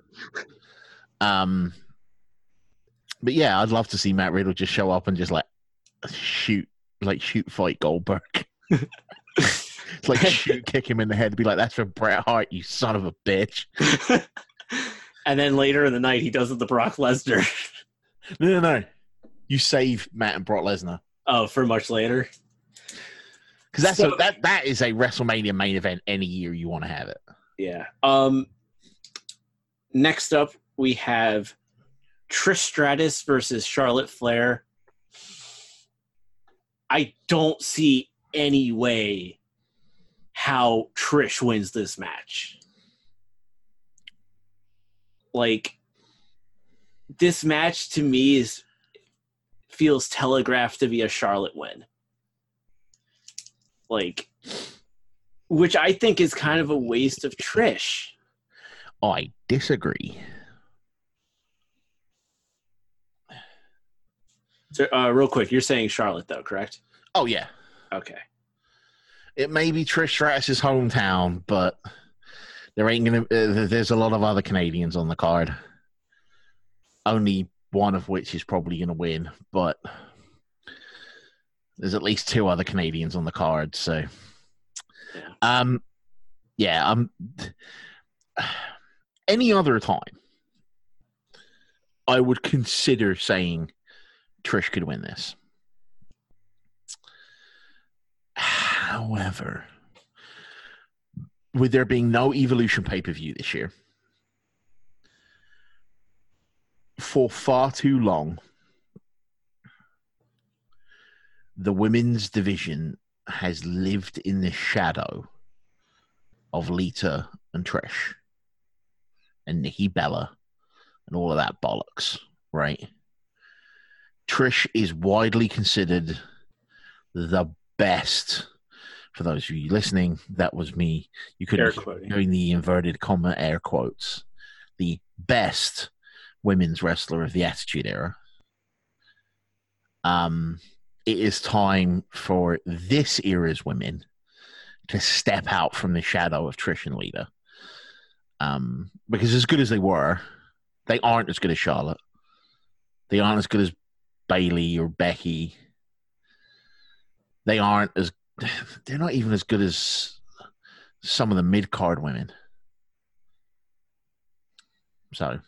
But yeah, I'd love to see Matt Riddle just show up and just shoot fight Goldberg. It's like kick him in the head, be like, "That's for Bret Hart, you son of a bitch." And then later in the night, he does it to Brock Lesnar. No. You save Matt and Brock Lesnar. Oh, for much later. Because that is a WrestleMania main event any year you want to have it. Yeah. Next up, we have Trish Stratus versus Charlotte Flair. I don't see any way how Trish wins this match. Like, this match to me feels telegraphed to be a Charlotte win. Like, which I think is kind of a waste of Trish. I disagree. So, real quick, you're saying Charlotte, though, correct? Oh, yeah. Okay. It may be Trish Stratus' hometown, but there's a lot of other Canadians on the card. Only one of which is probably going to win, but there's at least two other Canadians on the card, so... Any other time, I would consider saying Trish could win this. However, with there being no Evolution pay-per-view this year, for far too long, the women's division has lived in the shadow of Lita and Trish and Nikki Bella and all of that bollocks, right? Trish is widely considered the best. For those of you listening, that was me. You couldn't doing the inverted comma air quotes. The best women's wrestler of the Attitude Era. It is time for this era's women to step out from the shadow of Trish and Lita. Because as good as they were, they aren't as good as Charlotte. They aren't as good as Bayley or Becky. They're not even as good as some of the mid-card women. So,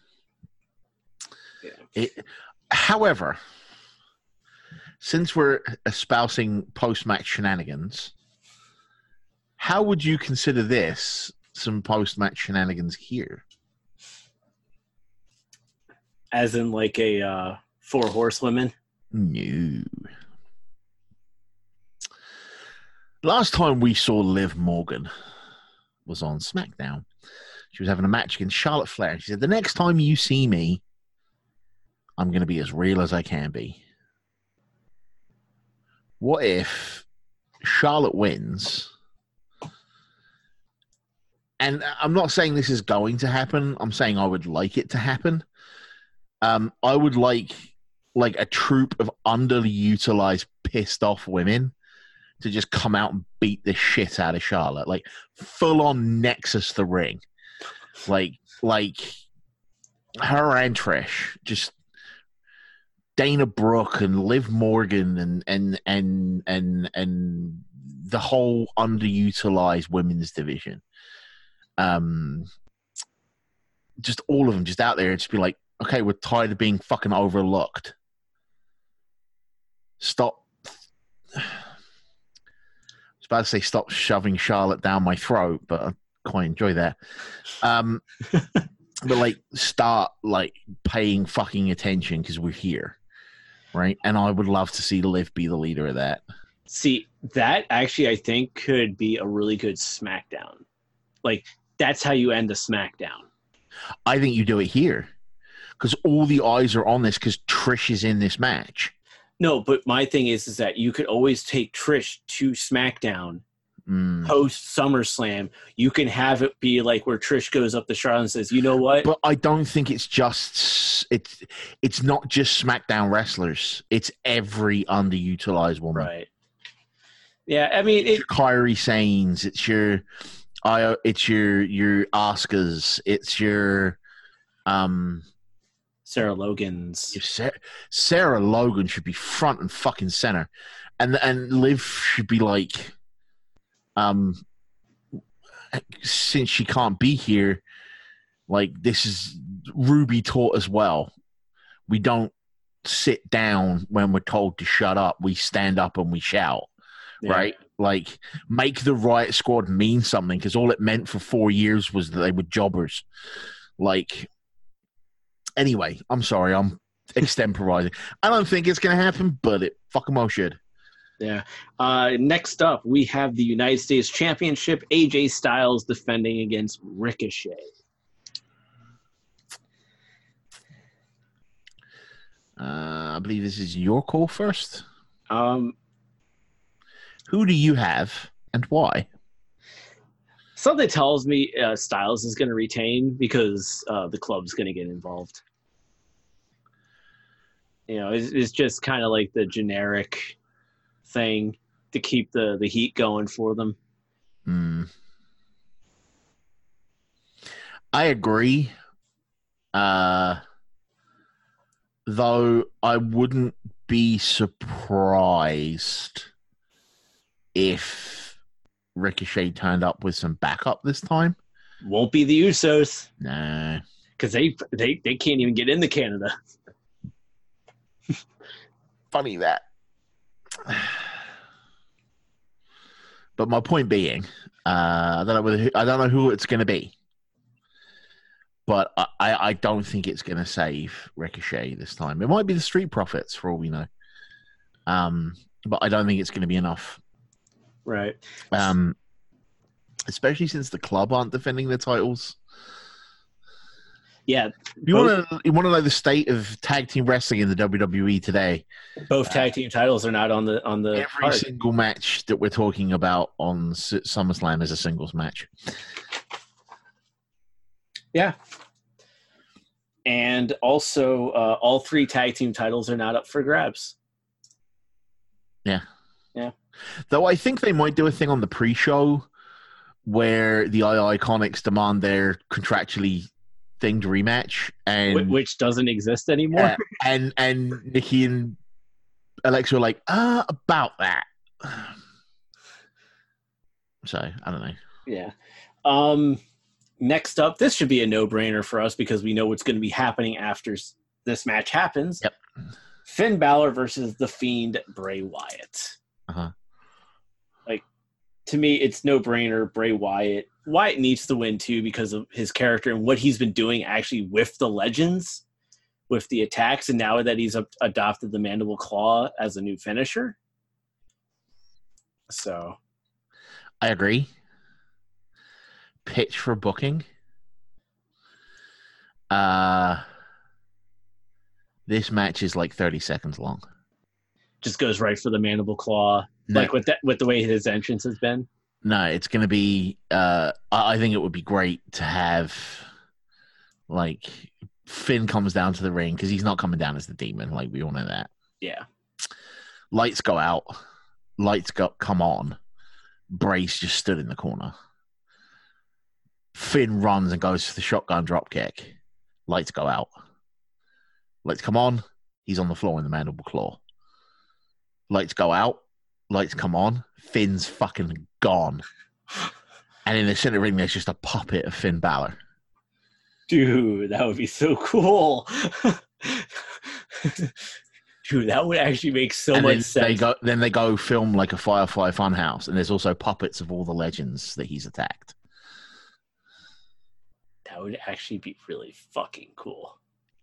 however, since we're espousing post-match shenanigans, how would you consider this some post-match shenanigans here? As in like a 4 horsewomen? No. Last time we saw Liv Morgan was on SmackDown. She was having a match against Charlotte Flair. She said, "The next time you see me, I'm going to be as real as I can be." What if Charlotte wins? And I'm not saying this is going to happen. I'm saying I would like it to happen. I would like a troupe of underutilized, pissed off women to just come out and beat the shit out of Charlotte, like full on Nexus the Ring, like her and Trish, just Dana Brooke and Liv Morgan and the whole underutilized women's division. Just all of them just out there and just be like, okay, we're tired of being fucking overlooked. Stop. I was about to say stop shoving Charlotte down my throat, but I quite enjoy that. But start paying fucking attention because we're here, right? And I would love to see Liv be the leader of that. See, that actually I think could be a really good SmackDown. That's how you end a SmackDown. I think you do it here because all the eyes are on this because Trish is in this match. No, but my thing is that you could always take Trish to SmackDown post SummerSlam. You can have it be like where Trish goes up to Charlotte and says, "You know what?" But I don't think it's not just SmackDown wrestlers. It's every underutilized woman. Right. Yeah, I mean, it's your Kairi Sanes. It's your It's your Oscars. It's your Sarah Logan's. Sarah Logan should be front and fucking center, and Liv should be like, since she can't be here, like this is Ruby taught as well. We don't sit down when we're told to shut up. We stand up and we shout, right? Like, make the Riot Squad mean something, because all it meant for 4 years was that they were jobbers. Like, anyway, I'm sorry, I'm extemporizing. I don't think it's going to happen, but it fucking well should. Yeah. Next up, we have the United States Championship. AJ Styles defending against Ricochet. I believe this is your call first. Who do you have and why? Something tells me Styles is going to retain because the club's going to get involved. You know, it's just kind of like the generic thing to keep the heat going for them. I agree. Though I wouldn't be surprised if Ricochet turned up with some backup this time. Won't be the Usos. Nah. Because they can't even get into Canada. Funny that. But my point being, I don't know who it's going to be. But I don't think it's going to save Ricochet this time. It might be the Street Profits, for all we know. But I don't think it's going to be enough. Right. Especially since the club aren't defending their titles. Yeah. You want to know the state of tag team wrestling in the WWE today? Both tag team titles are not on the every card. Single match that we're talking about on SummerSlam is a singles match. Yeah. And also, all 3 tag team titles are not up for grabs. Yeah. Yeah. Though I think they might do a thing on the pre-show where the Iconics demand their contractually thinged rematch, and which doesn't exist anymore. And Nikki and Alexa were like, about that. So I don't know. Yeah. Next up, this should be a no-brainer for us because we know what's going to be happening after this match happens. Yep. Finn Balor versus The Fiend Bray Wyatt. Like, to me, it's no-brainer. Bray Wyatt. Wyatt needs to win, too, because of his character and what he's been doing actually with the Legends, with the attacks, and now that he's adopted the Mandible Claw as a new finisher. So. I agree. Pitch for booking. This match is like 30 seconds long. Just goes right for the Mandible Claw, like with the way his entrance has been. No, it's going to be. I think it would be great to have, like, Finn comes down to the ring because he's not coming down as the Demon. Like, we all know that. Yeah. Lights go out. Come on. Bray's just stood in the corner. Finn runs and goes for the shotgun dropkick. Lights go out. Lights come on. He's on the floor in the Mandible Claw. Lights go out. Lights come on. Finn's fucking gone. And in the center ring, there's just a puppet of Finn Balor. Dude, that would be so cool. Dude, that would actually make so much sense. Then they go film like a Firefly Funhouse, and there's also puppets of all the legends that he's attacked. That would actually be really fucking cool.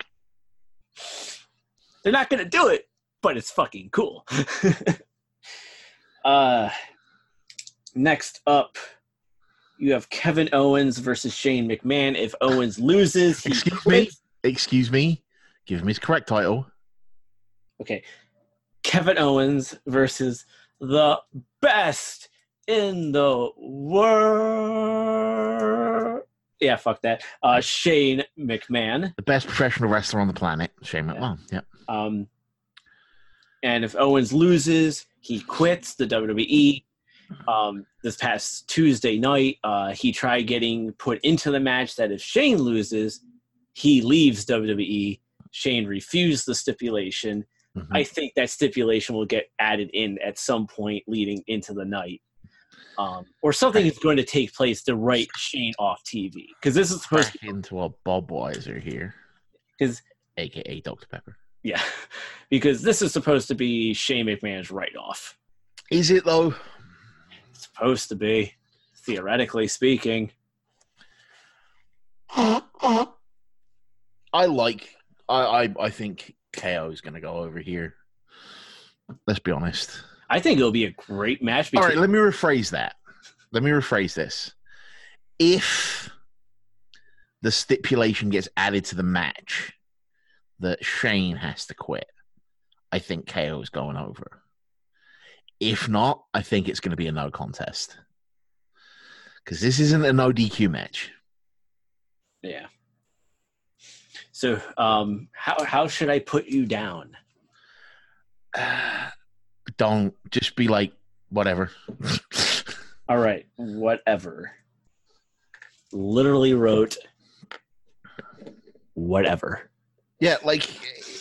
They're not going to do it, but it's fucking cool. Next up, you have Kevin Owens versus Shane McMahon. If Owens loses, he quits. Excuse me. Give him his correct title. Okay. Kevin Owens versus the best in the world. Yeah, fuck that. Shane McMahon. The best professional wrestler on the planet, Shane McMahon. Yep. And if Owens loses, he quits the WWE. this past Tuesday night, he tried getting put into the match that if Shane loses, he leaves WWE. Shane refused the stipulation. Mm-hmm. I think that stipulation will get added in at some point leading into the night. Or something is going to take place to write Shane off TV. Because this is supposed to into a Bob Weiser here. AKA Dr. Pepper. Yeah. Because this is supposed to be Shane McMahon's write-off. Is it, though? It's supposed to be, theoretically speaking. I think KO is going to go over here. Let's be honest. I think it'll be a great match. All right, let me rephrase that. Let me rephrase this. If the stipulation gets added to the match that Shane has to quit, I think KO is going over. If not, I think it's going to be a no contest. Because this isn't a no DQ match. Yeah. So, how should I put you down? Don't just be like whatever. All right, whatever. Literally wrote whatever. Yeah, like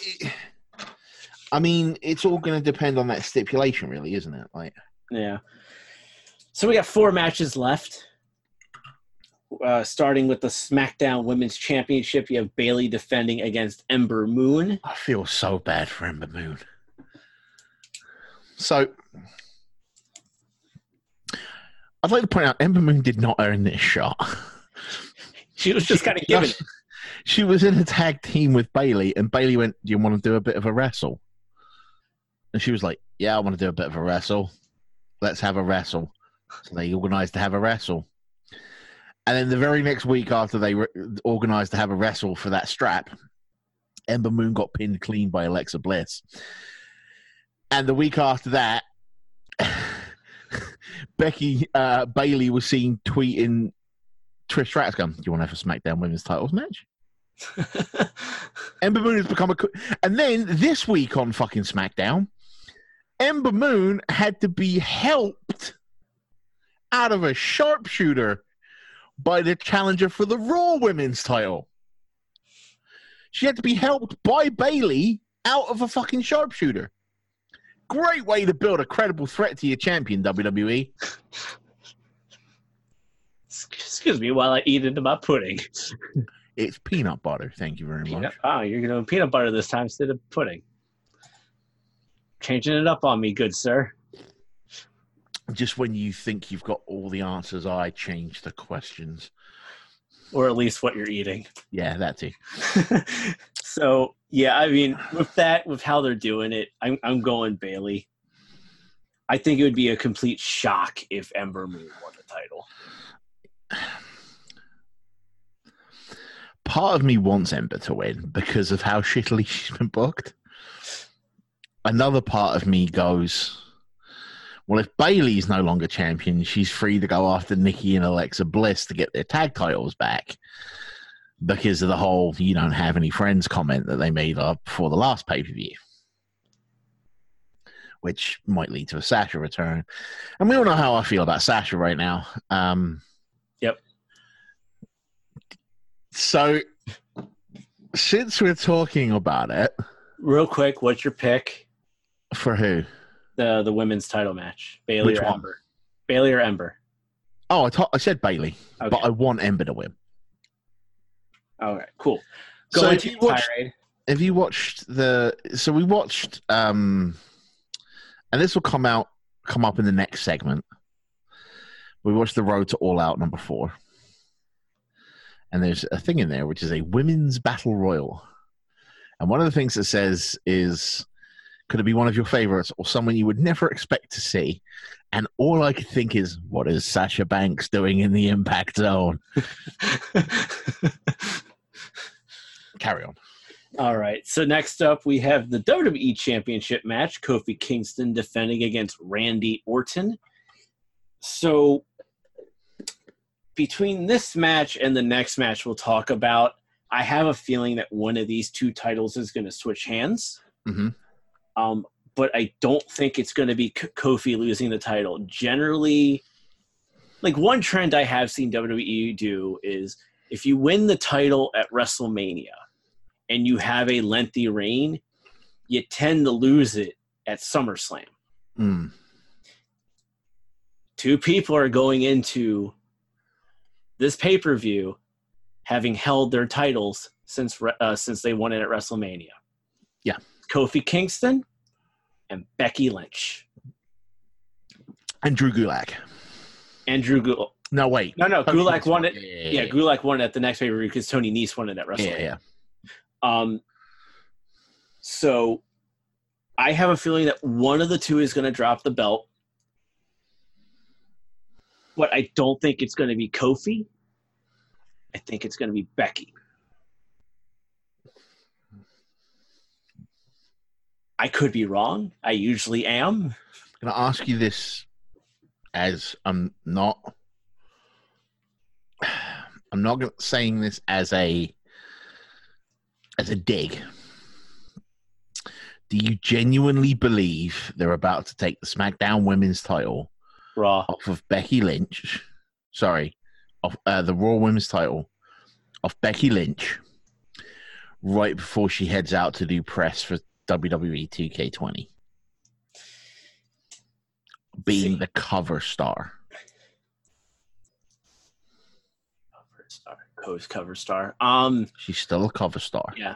I mean, it's all going to depend on that stipulation, really, isn't it? Like, yeah. So we got 4 matches left. Starting with the SmackDown Women's Championship, you have Bayley defending against Ember Moon. I feel so bad for Ember Moon. So, I'd like to point out, Ember Moon did not earn this shot. She was just kind of given it. She was in a tag team with Bayley, and Bayley went, "Do you want to do a bit of a wrestle?" And she was like, "Yeah, I want to do a bit of a wrestle. Let's have a wrestle." So they organized to have a wrestle. And then the very next week after they organized to have a wrestle for that strap, Ember Moon got pinned clean by Alexa Bliss. And the week after that, Bayley was seen tweeting Trish Stratus going, "Do you want to have a SmackDown Women's Titles match?" Ember Moon has become and then this week on fucking SmackDown, Ember Moon had to be helped out of a sharpshooter by the challenger for the Raw Women's title. She had to be helped by Bayley out of a fucking sharpshooter. Great way to build a credible threat to your champion, WWE. Excuse me while I eat into my pudding. It's peanut butter. Thank you very much. Oh, you're going to peanut butter this time instead of pudding. Changing it up on me, good sir. Just when you think you've got all the answers, I change the questions. Or at least what you're eating. Yeah, that too. So, yeah, I mean, with how they're doing it, I'm going Bayley. I think it would be a complete shock if Ember Moon won the title. Part of me wants Ember to win because of how shittily she's been booked. Another part of me goes, well, if Bayley's no longer champion, she's free to go after Nikki and Alexa Bliss to get their tag titles back because of the whole "you don't have any friends" comment that they made up before the last pay-per-view, which might lead to a Sasha return. And we all know how I feel about Sasha right now. Yep. So, since we're talking about it... Real quick, what's your pick? For who? The women's title match. Bayley or Ember? Bayley or Ember? Oh, I said Bayley, okay. But I want Ember to win. All right, cool. So if you watched so we watched, and this will come up in the next segment. We watched the Road to All Out number 4. And there's a thing in there, which is a women's battle royal. And one of the things it says is, could it be one of your favorites or someone you would never expect to see? And all I could think is, what is Sasha Banks doing in the Impact Zone? Carry on. All right. So next up, we have the WWE Championship match. Kofi Kingston defending against Randy Orton. So between this match and the next match we'll talk about, I have a feeling that one of these two titles is going to switch hands. Mm-hmm. but I don't think it's going to be Kofi losing the title. Generally, like one trend I have seen WWE do is if you win the title at WrestleMania and you have a lengthy reign, you tend to lose it at SummerSlam. Mm. Two people are going into this pay-per-view having held their titles since they won it at WrestleMania. Yeah. Kofi Kingston and Becky Lynch. And Drew Gulak. No, wait. No, Gulak won it. Yeah. Gulak won it at the next pay-per-view because Tony Nese won it at WrestleMania. Yeah. So I have a feeling that one of the two is going to drop the belt. But I don't think it's going to be Kofi. I think it's going to be Becky. I could be wrong. I usually am. I'm going to ask you this as I'm not saying this as a dig. Do you genuinely believe they're about to take the SmackDown Women's title Raw off of Becky Lynch? Sorry, off the Raw Women's title off Becky Lynch right before she heads out to do press for WWE 2K20, being the cover star. Cover star. She's still a cover star. Yeah.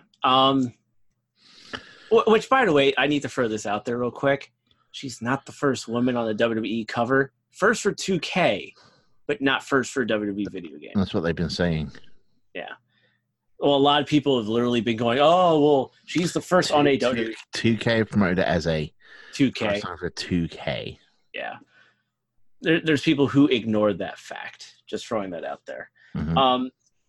Which, by the way, I need to throw this out there real quick. She's not the first woman on the WWE cover. First for 2K, but not first for a WWE video game. That's what they've been saying. Yeah. Well, a lot of people have literally been going, oh, well, she's the first on a WWE. 2K promoted it as a 2K. For 2K. Yeah. There's people who ignored that fact. Just throwing that out there. Mm-hmm.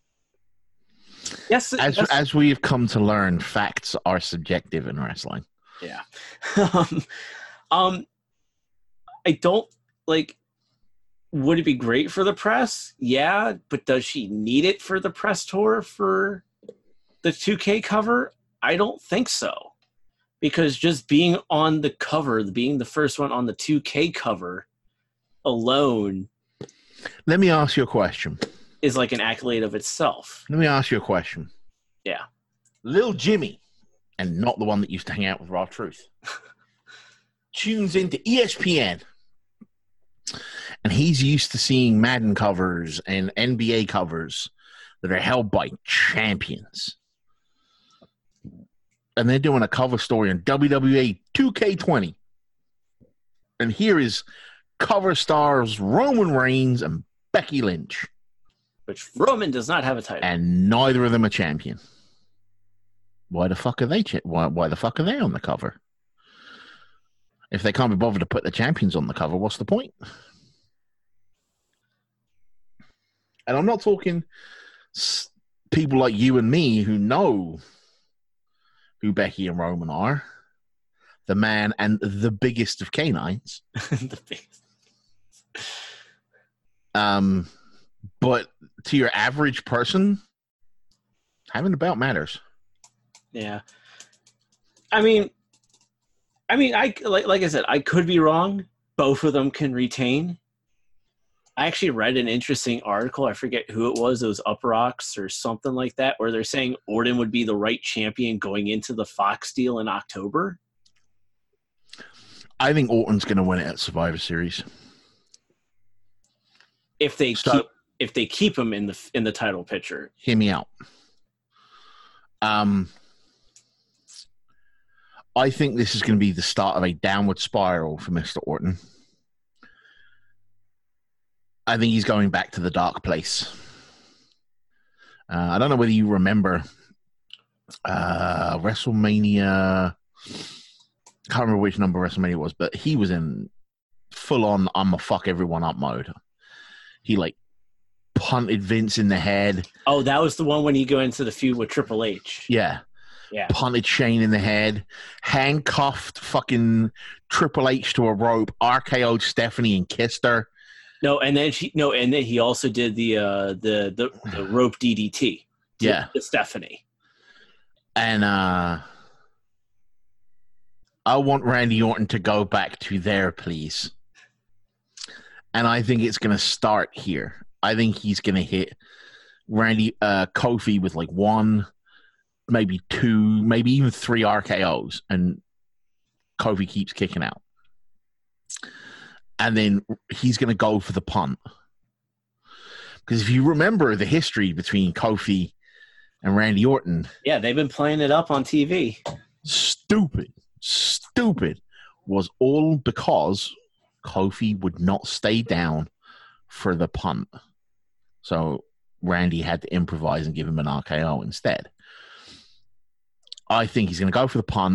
Yes. As we have come to learn, facts are subjective in wrestling. Yeah. I don't like. Would it be great for the press? Yeah, but does she need it for the press tour for the 2K cover? I don't think so, because just being on the cover, being the first one on the 2K cover alone. Let me ask you a question. Is like an accolade of itself. Let me ask you a question. Yeah. Lil Jimmy, and not the one that used to hang out with Raw Truth, tunes into ESPN, and he's used to seeing Madden covers and NBA covers that are held by champions. And they're doing a cover story on WWE 2K20. And here is cover stars Roman Reigns and Becky Lynch. Which Roman does not have a title. And neither of them are champion. Why the fuck are they why the fuck are they on the cover? If they can't be bothered to put the champions on the cover, what's the point? And I'm not talking people like you and me who know who Becky and Roman are. The man and the biggest of canines. The biggest. But to your average person, having a belt matters. Yeah. I mean, I like I said, I could be wrong. Both of them can retain. I actually read an interesting article. I forget who it was. It was Up Rocks or something like that, where they're saying Orton would be the right champion going into the Fox deal in October. I think Orton's going to win it at Survivor Series. If they keep him in the title picture. Hear me out. I think this is going to be the start of a downward spiral for Mr. Orton. I think he's going back to the dark place. I don't know whether you remember WrestleMania. I can't remember which number WrestleMania was, but he was in full-on I'm a fuck everyone up mode. He punted Vince in the head. Oh, that was the one when he go into the feud with Triple H. Yeah. Punted Shane in the head, handcuffed fucking Triple H to a rope, RKO'd Stephanie and kissed her. And then he also did the rope DDT. To Stephanie. And I want Randy Orton to go back to there, please. And I think it's going to start here. I think he's going to hit Kofi with like 1, maybe 2, maybe even 3 RKOs, and Kofi keeps kicking out. And then he's going to go for the punt. Because if you remember the history between Kofi and Randy Orton. Yeah, they've been playing it up on TV. Stupid was all because Kofi would not stay down for the punt. So Randy had to improvise and give him an RKO instead. I think he's going to go for the punt.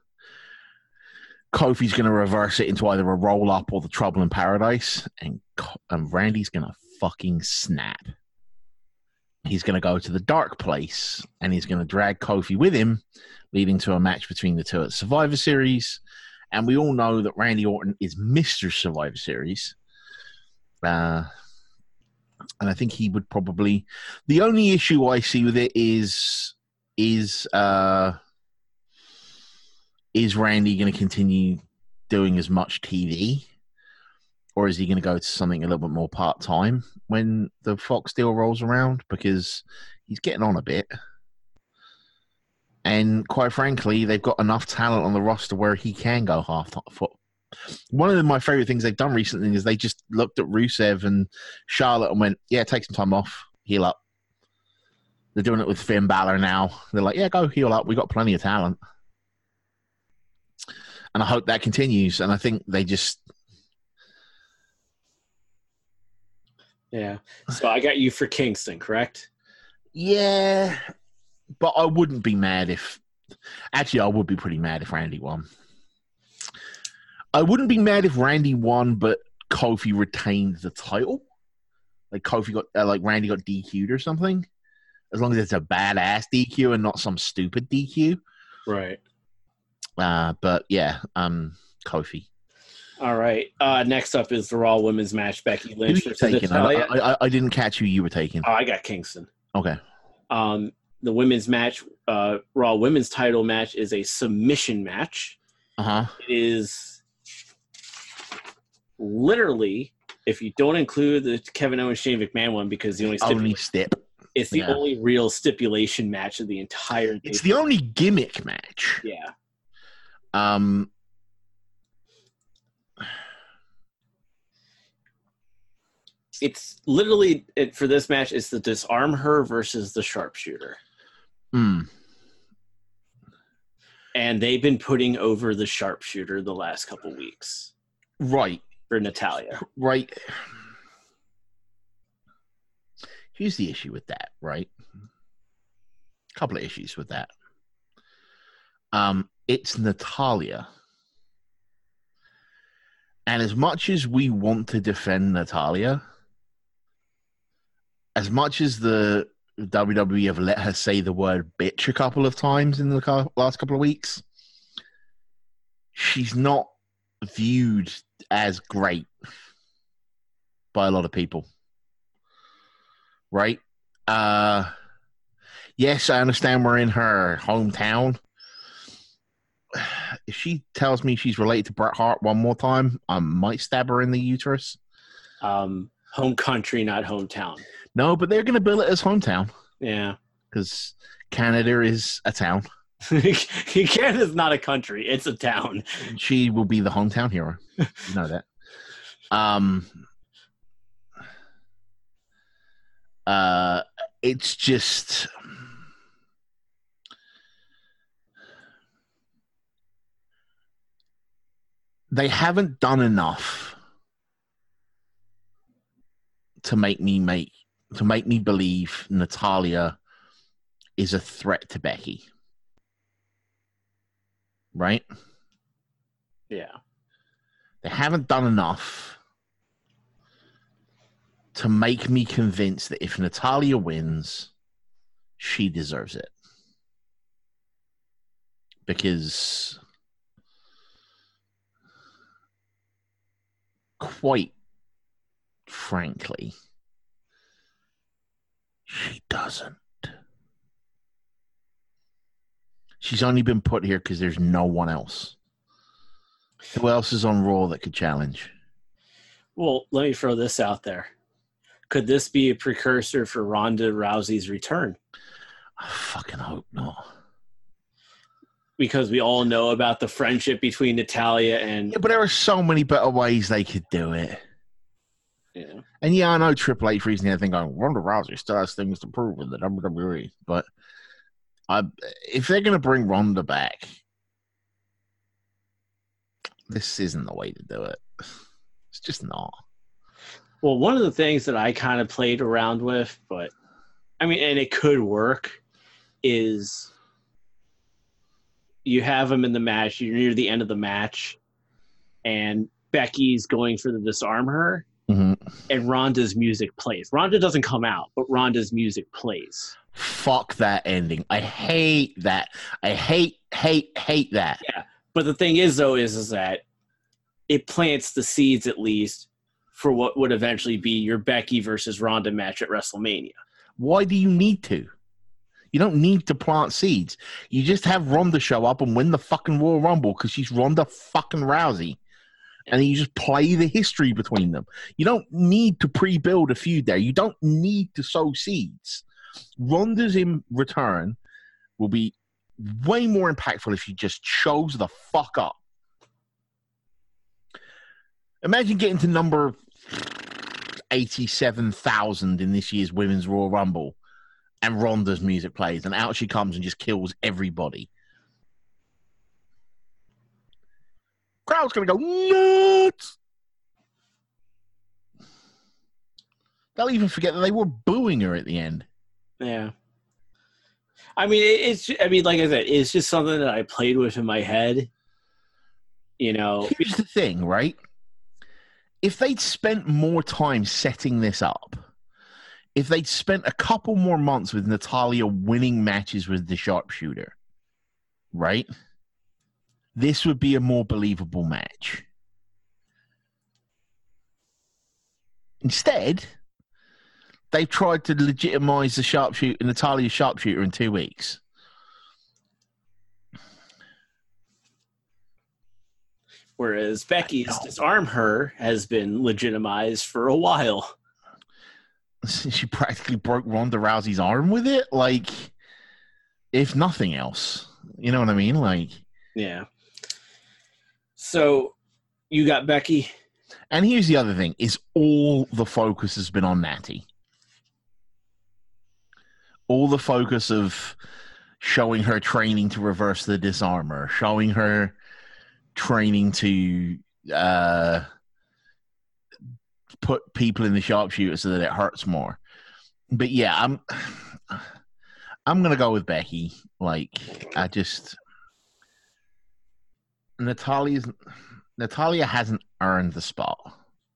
Kofi's going to reverse it into either a roll-up or the Trouble in Paradise. And Randy's going to fucking snap. He's going to go to the dark place, and he's going to drag Kofi with him, leading to a match between the two at Survivor Series. And we all know that Randy Orton is Mr. Survivor Series. And I think he would probably... The only issue I see with it is Randy going to continue doing as much TV? Or is he going to go to something a little bit more part-time when the Fox deal rolls around? Because he's getting on a bit. And quite frankly, they've got enough talent on the roster where he can go half-foot. One of my favorite things they've done recently is they just looked at Rusev and Charlotte and went, yeah, take some time off, heal up. They're doing it with Finn Balor now. They're like, yeah, go heal up. We've got plenty of talent. And I hope that continues. And I think they just... Yeah. So I got you for Kingston, correct? Yeah. But I wouldn't be mad if... Actually, I would be pretty mad if Randy won. I wouldn't be mad if Randy won, but Kofi retained the title. Like Kofi got... Randy got DQ'd or something. As long as it's a badass DQ and not some stupid DQ. Right. But yeah, Kofi. All right. Next up is the Raw Women's match: Becky Lynch versus Natalia. I didn't catch who you were taking. Oh, I got Kingston. Okay. The women's match, Raw Women's title match, is a submission match. Uh-huh. It is literally, if you don't include the Kevin Owens Shane McMahon one, because the only it's the only real stipulation match of the entire. It's the only gimmick match. Yeah. It's literally for this match. It's the Disarm Her versus the Sharpshooter. And they've been putting over the Sharpshooter the last couple weeks. Right. For Natalia. Right. Here's the issue with that, right? A couple of issues with that. It's Natalia. And as much as we want to defend Natalia, as much as the WWE have let her say the word bitch a couple of times in the last couple of weeks, she's not viewed as great by a lot of people. Right? Yes, I understand we're in her hometown. If she tells me she's related to Bret Hart one more time, I might stab her in the uterus. Home country, not hometown. No, but they're going to bill it as hometown. Yeah. Because Canada is a town. Canada's not a country. It's a town. She will be the hometown hero. You know that. It's just... They haven't done enough to make me believe Natalia is a threat to Becky. Right? Yeah. They haven't done enough to make me convinced that if Natalia wins, she deserves it. Because quite frankly, she doesn't. She's only been put here because there's no one else. Who else is on Raw that could challenge? Well, let me throw this out there. Could this be a precursor for Ronda Rousey's return? I fucking hope not. Because we all know about the friendship between Natalya and... Yeah, but there are so many better ways they could do it. Yeah. And yeah, I know Triple H recently had a thing going, Ronda Rousey still has things to prove in the WWE. But if they're going to bring Ronda back, this isn't the way to do it. It's just not. Well, one of the things that I kind of played around with, but I mean, and it could work, is you have them in the match, you're near the end of the match, and Becky's going for the disarm her, and Ronda's music plays. Ronda doesn't come out, but Ronda's music plays. Fuck that ending. I hate that. I hate that. Yeah, but the thing is, though, is that it plants the seeds, at least, for what would eventually be your Becky versus Ronda match at WrestleMania. Why do you need to? You don't need to plant seeds. You just have Ronda show up and win the fucking Royal Rumble because she's Ronda fucking Rousey. And then you just play the history between them. You don't need to pre-build a feud there. You don't need to sow seeds. Ronda's in return will be way more impactful if she just shows the fuck up. Imagine getting to number 87,000 in this year's Women's Royal Rumble and Ronda's music plays and out she comes and just kills everybody. Crowd's going to go nuts. They'll even forget that they were booing her at the end. Yeah. I mean, like I said, it's just something that I played with in my head. You know, here's the thing, right? If they'd spent more time setting this up, if they'd spent a couple more months with Natalya winning matches with the sharpshooter, right? This would be a more believable match. Instead, they've tried to legitimize the sharpshooter, Natalya's sharpshooter in 2 weeks. Whereas Becky's disarm her has been legitimized for a while. She practically broke Ronda Rousey's arm with it, like, if nothing else. You know what I mean? Like, yeah. So, you got Becky. And here's the other thing, is all the focus has been on Natty. All the focus of showing her training to reverse the disarmer, showing her training to put people in the sharpshooter so that it hurts more. But yeah, I'm gonna go with Becky. Like, Natalya hasn't earned the spot.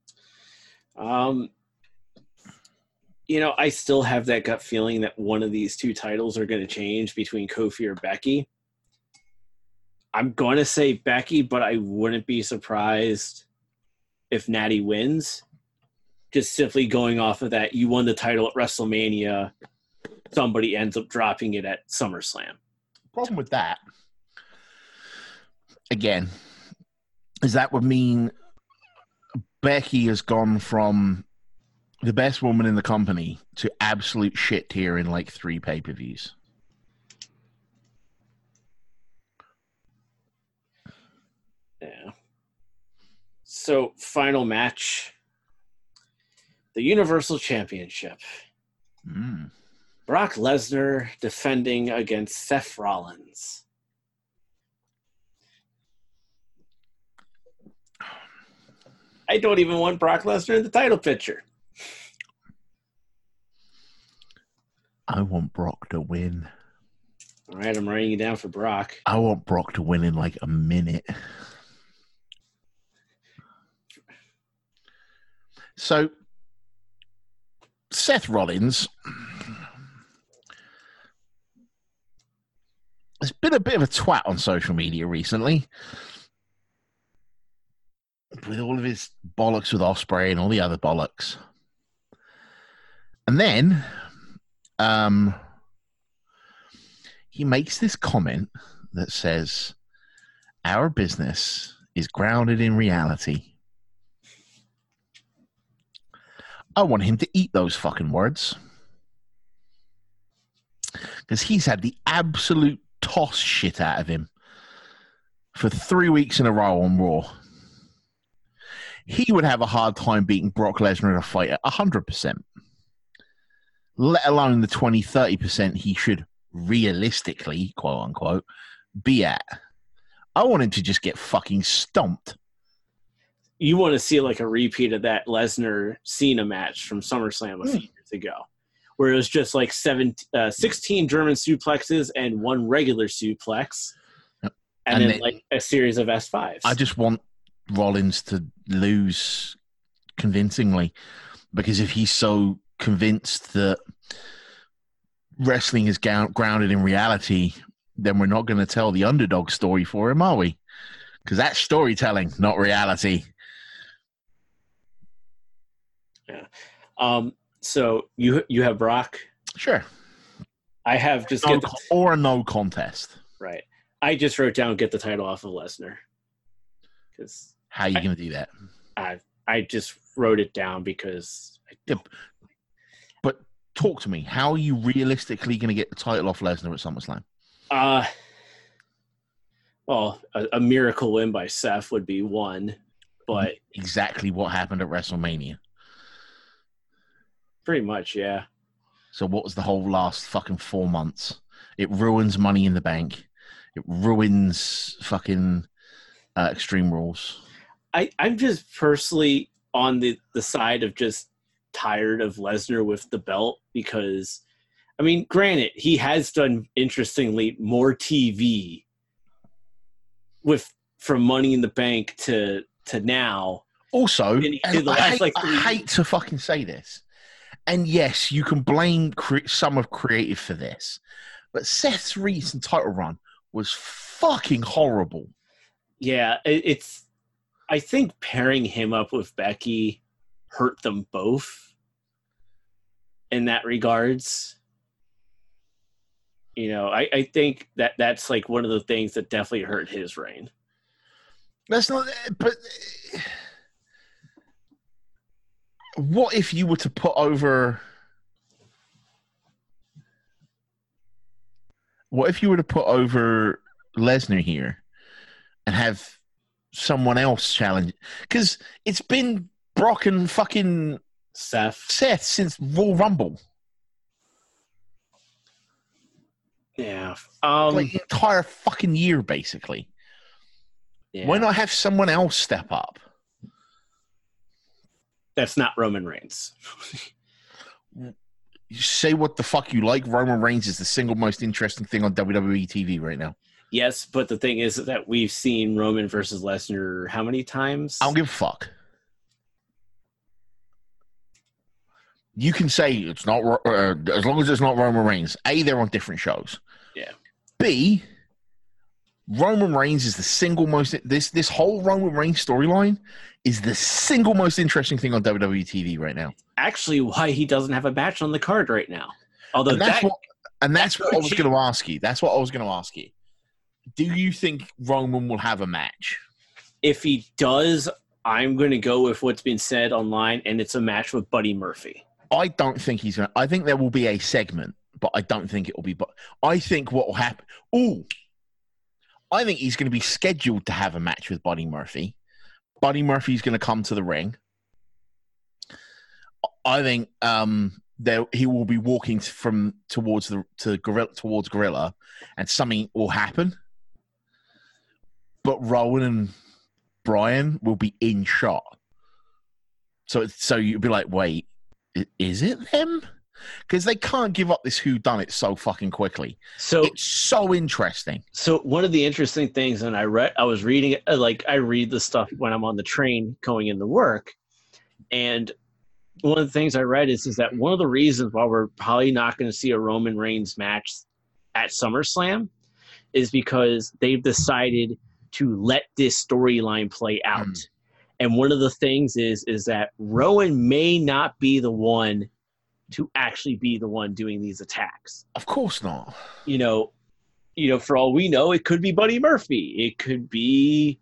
You know, I still have that gut feeling that one of these two titles are going to change between Kofi or Becky. I'm going to say Becky, but I wouldn't be surprised if Natty wins. Just simply going off of that, you won the title at WrestleMania, somebody ends up dropping it at SummerSlam. Problem with that, again, is that would mean Becky has gone from the best woman in the company to absolute shit tier in like 3 pay-per-views. Yeah. So, final match. The Universal Championship. Brock Lesnar defending against Seth Rollins. I don't even want Brock Lesnar in the title picture. I want Brock to win. All right, I'm writing you down for Brock. I want Brock to win in like a minute. So, Seth Rollins has been a bit of a twat on social media recently, with all of his bollocks with Ospreay and all the other bollocks. And then he makes this comment that says, our business is grounded in reality. I want him to eat those fucking words. Because he's had the absolute toss shit out of him for 3 weeks in a row on Raw. He would have a hard time beating Brock Lesnar in a fight at 100%. Let alone the 20-30% he should realistically, quote unquote, be at. I want him to just get fucking stomped. You want to see like a repeat of that Lesnar-Cena match from SummerSlam a few years ago, where it was just like 16 German suplexes and one regular suplex, and then like a series of S5s. I just want Rollins to lose convincingly, because if he's so convinced that wrestling is grounded in reality, then we're not going to tell the underdog story for him, are we? Because that's storytelling, not reality. Yeah. So you have Brock? Sure. I have just or a no contest. Right. I just wrote down get the title off of Lesnar. Because how are you going to do that? I just wrote it down because. But talk to me. How are you realistically going to get the title off Lesnar at SummerSlam? Well, a miracle win by Seth would be one, but exactly what happened at WrestleMania. Pretty much, yeah. So what was the whole last fucking 4 months? It ruins Money in the Bank. It ruins fucking Extreme Rules. I'm just personally on the side of just tired of Lesnar with the belt because, I mean, granted, he has done, interestingly, more TV from Money in the Bank to now. Also, I hate to fucking say this, and yes, you can blame some of creative for this, but Seth's recent title run was fucking horrible. Yeah, I think pairing him up with Becky hurt them both in that regards. You know, I think that's like one of the things that definitely hurt his reign. That's not, but what if you were to put over Lesnar here and have someone else challenge? Because it's been Brock and fucking Seth since Royal Rumble. Yeah. Like the entire fucking year, basically. Yeah. Why not have someone else step up? That's not Roman Reigns. You say what the fuck you like. Roman Reigns is the single most interesting thing on WWE TV right now. Yes, but the thing is that we've seen Roman versus Lesnar how many times? I don't give a fuck. You can say it's not as long as it's not Roman Reigns. A, they're on different shows. Yeah. B, Roman Reigns is the single most. This whole Roman Reigns storyline is the single most interesting thing on WWE TV right now. Actually, why he doesn't have a match on the card right now? Although that's what I was going to ask you. That's what I was going to ask you. Do you think Roman will have a match? If he does, I'm going to go with what's been said online, and it's a match with Buddy Murphy. I don't think he's going to. I think there will be a segment, but I don't think it will be. But I think what will happen. I think he's going to be scheduled to have a match with Buddy Murphy. Buddy Murphy's going to come to the ring. I think he will be walking towards Gorilla, and something will happen. But Rowan and Brian will be in shot. So you'd be like, wait, is it them? Because they can't give up this whodunit so fucking quickly. So it's so interesting. So one of the interesting things, and I was reading it, I read the stuff when I'm on the train going into work, and one of the things I read is that one of the reasons why we're probably not going to see a Roman Reigns match at SummerSlam is because they've decided to let this storyline play out. And one of the things is that Rowan may not be the one to actually be the one doing these attacks. Of course not. You know, for all we know, it could be Buddy Murphy. It could be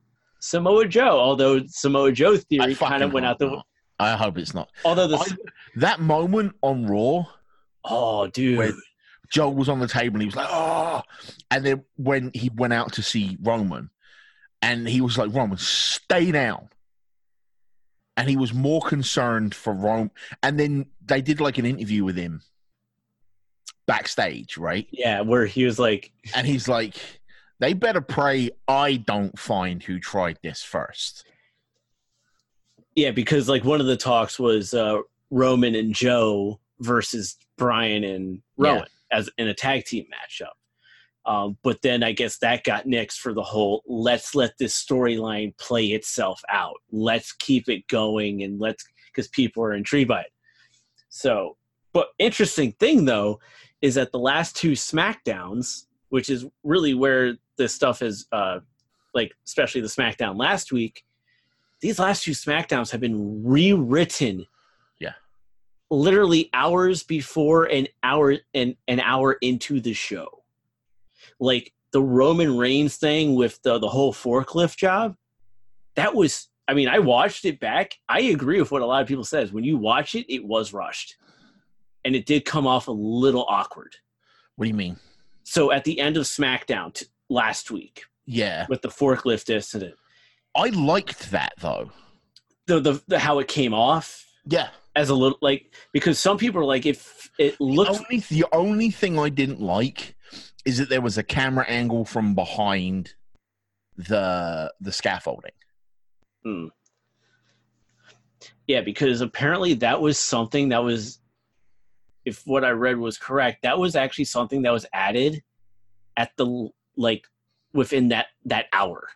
Samoa Joe. Although Samoa Joe theory kind of went out the. I hope it's not. Although that moment on Raw. Oh, dude. When Joe was on the table and he was like, "Oh," and then when he went out to see Roman, and he was like, "Roman, stay down." And he was more concerned for Rome. And then they did like an interview with him backstage, right? Yeah, where he was like... And he's like, they better pray I don't find who tried this first. Yeah, because like one of the talks was Roman and Joe versus Bryan and Rowan as in a tag team matchup. But then I guess that got nixed for the whole, let's let this storyline play itself out. Let's keep it going and because people are intrigued by it. So, but interesting thing though, is that the last two SmackDowns, which is really where this stuff is, like, especially the SmackDown last week, these last two SmackDowns have been rewritten. Yeah. Literally hours before an hour into the show. Like the Roman Reigns thing with the whole forklift job, that was, I mean, I watched it back. I agree with what a lot of people says. When you watch it, it was rushed. And it did come off a little awkward. What do you mean? So at the end of SmackDown last week. Yeah. With the forklift incident. I liked that though. The how it came off. Yeah. As a little, like, because some people are like, if it looked... The only thing I didn't like is that there was a camera angle from behind the scaffolding. Hmm. Yeah, because apparently that was something that was, if what I read was correct, that was actually something that was added at the, like, within that hour.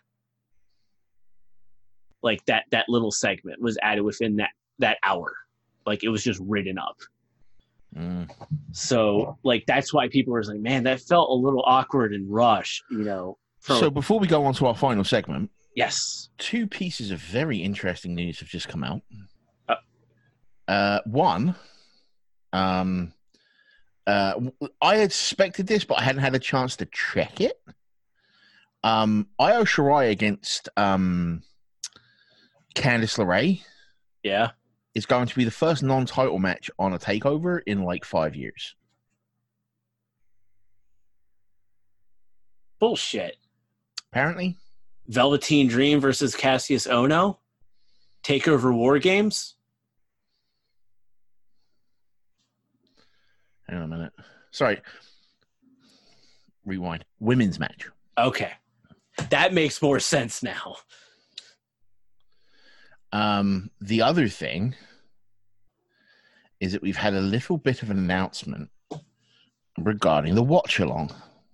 Like that little segment was added within that hour. Like it was just written up. Mm. So, like, that's why people were like, man, that felt a little awkward and rushed, you know. So before we go on to our final segment. Yes. Two pieces of very interesting news have just come out. One, I had suspected this, but I hadn't had a chance to check it. Io Shirai against Candice LeRae. Yeah. Is going to be the first non-title match on a takeover in like 5 years. Bullshit. Apparently. Velveteen Dream versus Cassius Ohno. Takeover War Games. Hang on a minute. Sorry. Rewind. Women's match. Okay. That makes more sense now. The other thing is that we've had a little bit of an announcement regarding the watch along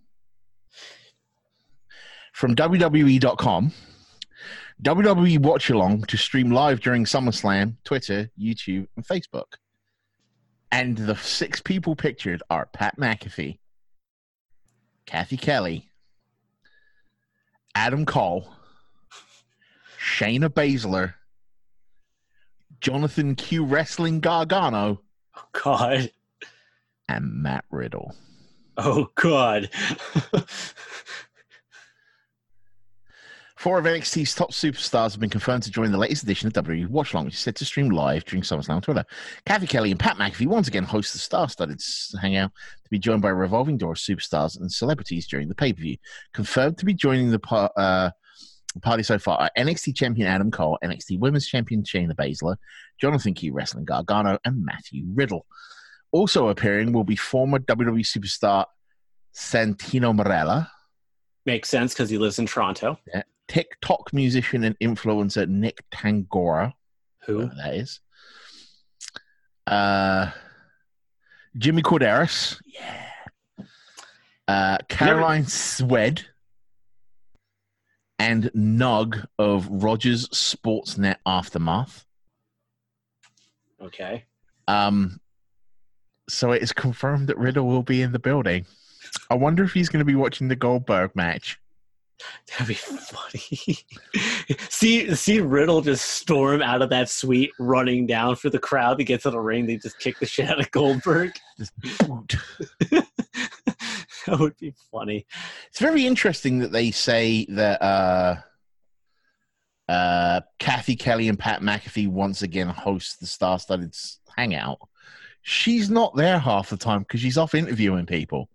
from WWE.com. WWE watch along to stream live during SummerSlam, Twitter, YouTube, and Facebook. And the 6 people pictured are Pat McAfee, Kathy Kelly, Adam Cole, Shayna Baszler, Jonathan Q Wrestling Gargano. Oh, God. And Matt Riddle. Oh, God. 4 of NXT's top superstars have been confirmed to join the latest edition of WWE Watch Along, which is set to stream live during SummerSlam on Twitter. Kathy Kelly and Pat McAfee once again host the star-studded hangout to be joined by a revolving door of superstars and celebrities during the pay-per-view. Confirmed to be joining the party so far are NXT champion Adam Cole, NXT Women's Champion Shayna Baszler, Jonathan Q Wrestling Gargano, and Matthew Riddle. Also appearing will be former WWE superstar Santino Marella. Makes sense because he lives in Toronto. Yeah. TikTok musician and influencer Nick Tangora. Who that is. Jimmy Corderas. Yeah. Caroline Swed. And Nug of Rogers Sportsnet Aftermath. Okay. So it is confirmed that Riddle will be in the building. I wonder if he's going to be watching the Goldberg match. That'd be funny. see Riddle just storm out of that suite, running down for the crowd to get to the ring. They just kick the shit out of Goldberg. That would be funny. It's very interesting that they say that Kathy Kelly and Pat McAfee once again host the Star-Studded Hangout. She's not there half the time because she's off interviewing people.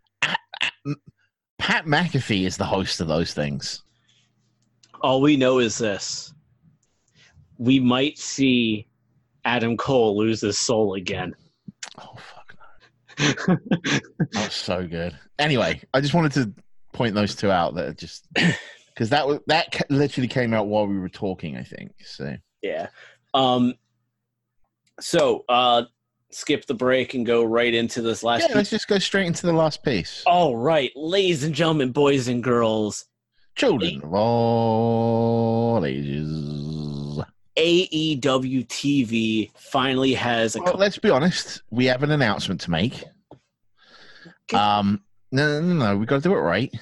Pat McAfee is the host of those things. All we know is this. We might see Adam Cole lose his soul again. Oh, fuck no. That was so good. Anyway, I just wanted to point those two out that just because that literally came out while we were talking, I think. So yeah. Skip the break and go right into this last piece. Let's just go straight into the last piece. All right, ladies and gentlemen, boys and girls, children of all ages, AEW TV finally has a. Well, let's be honest. We have an announcement to make. No, we got to do it right.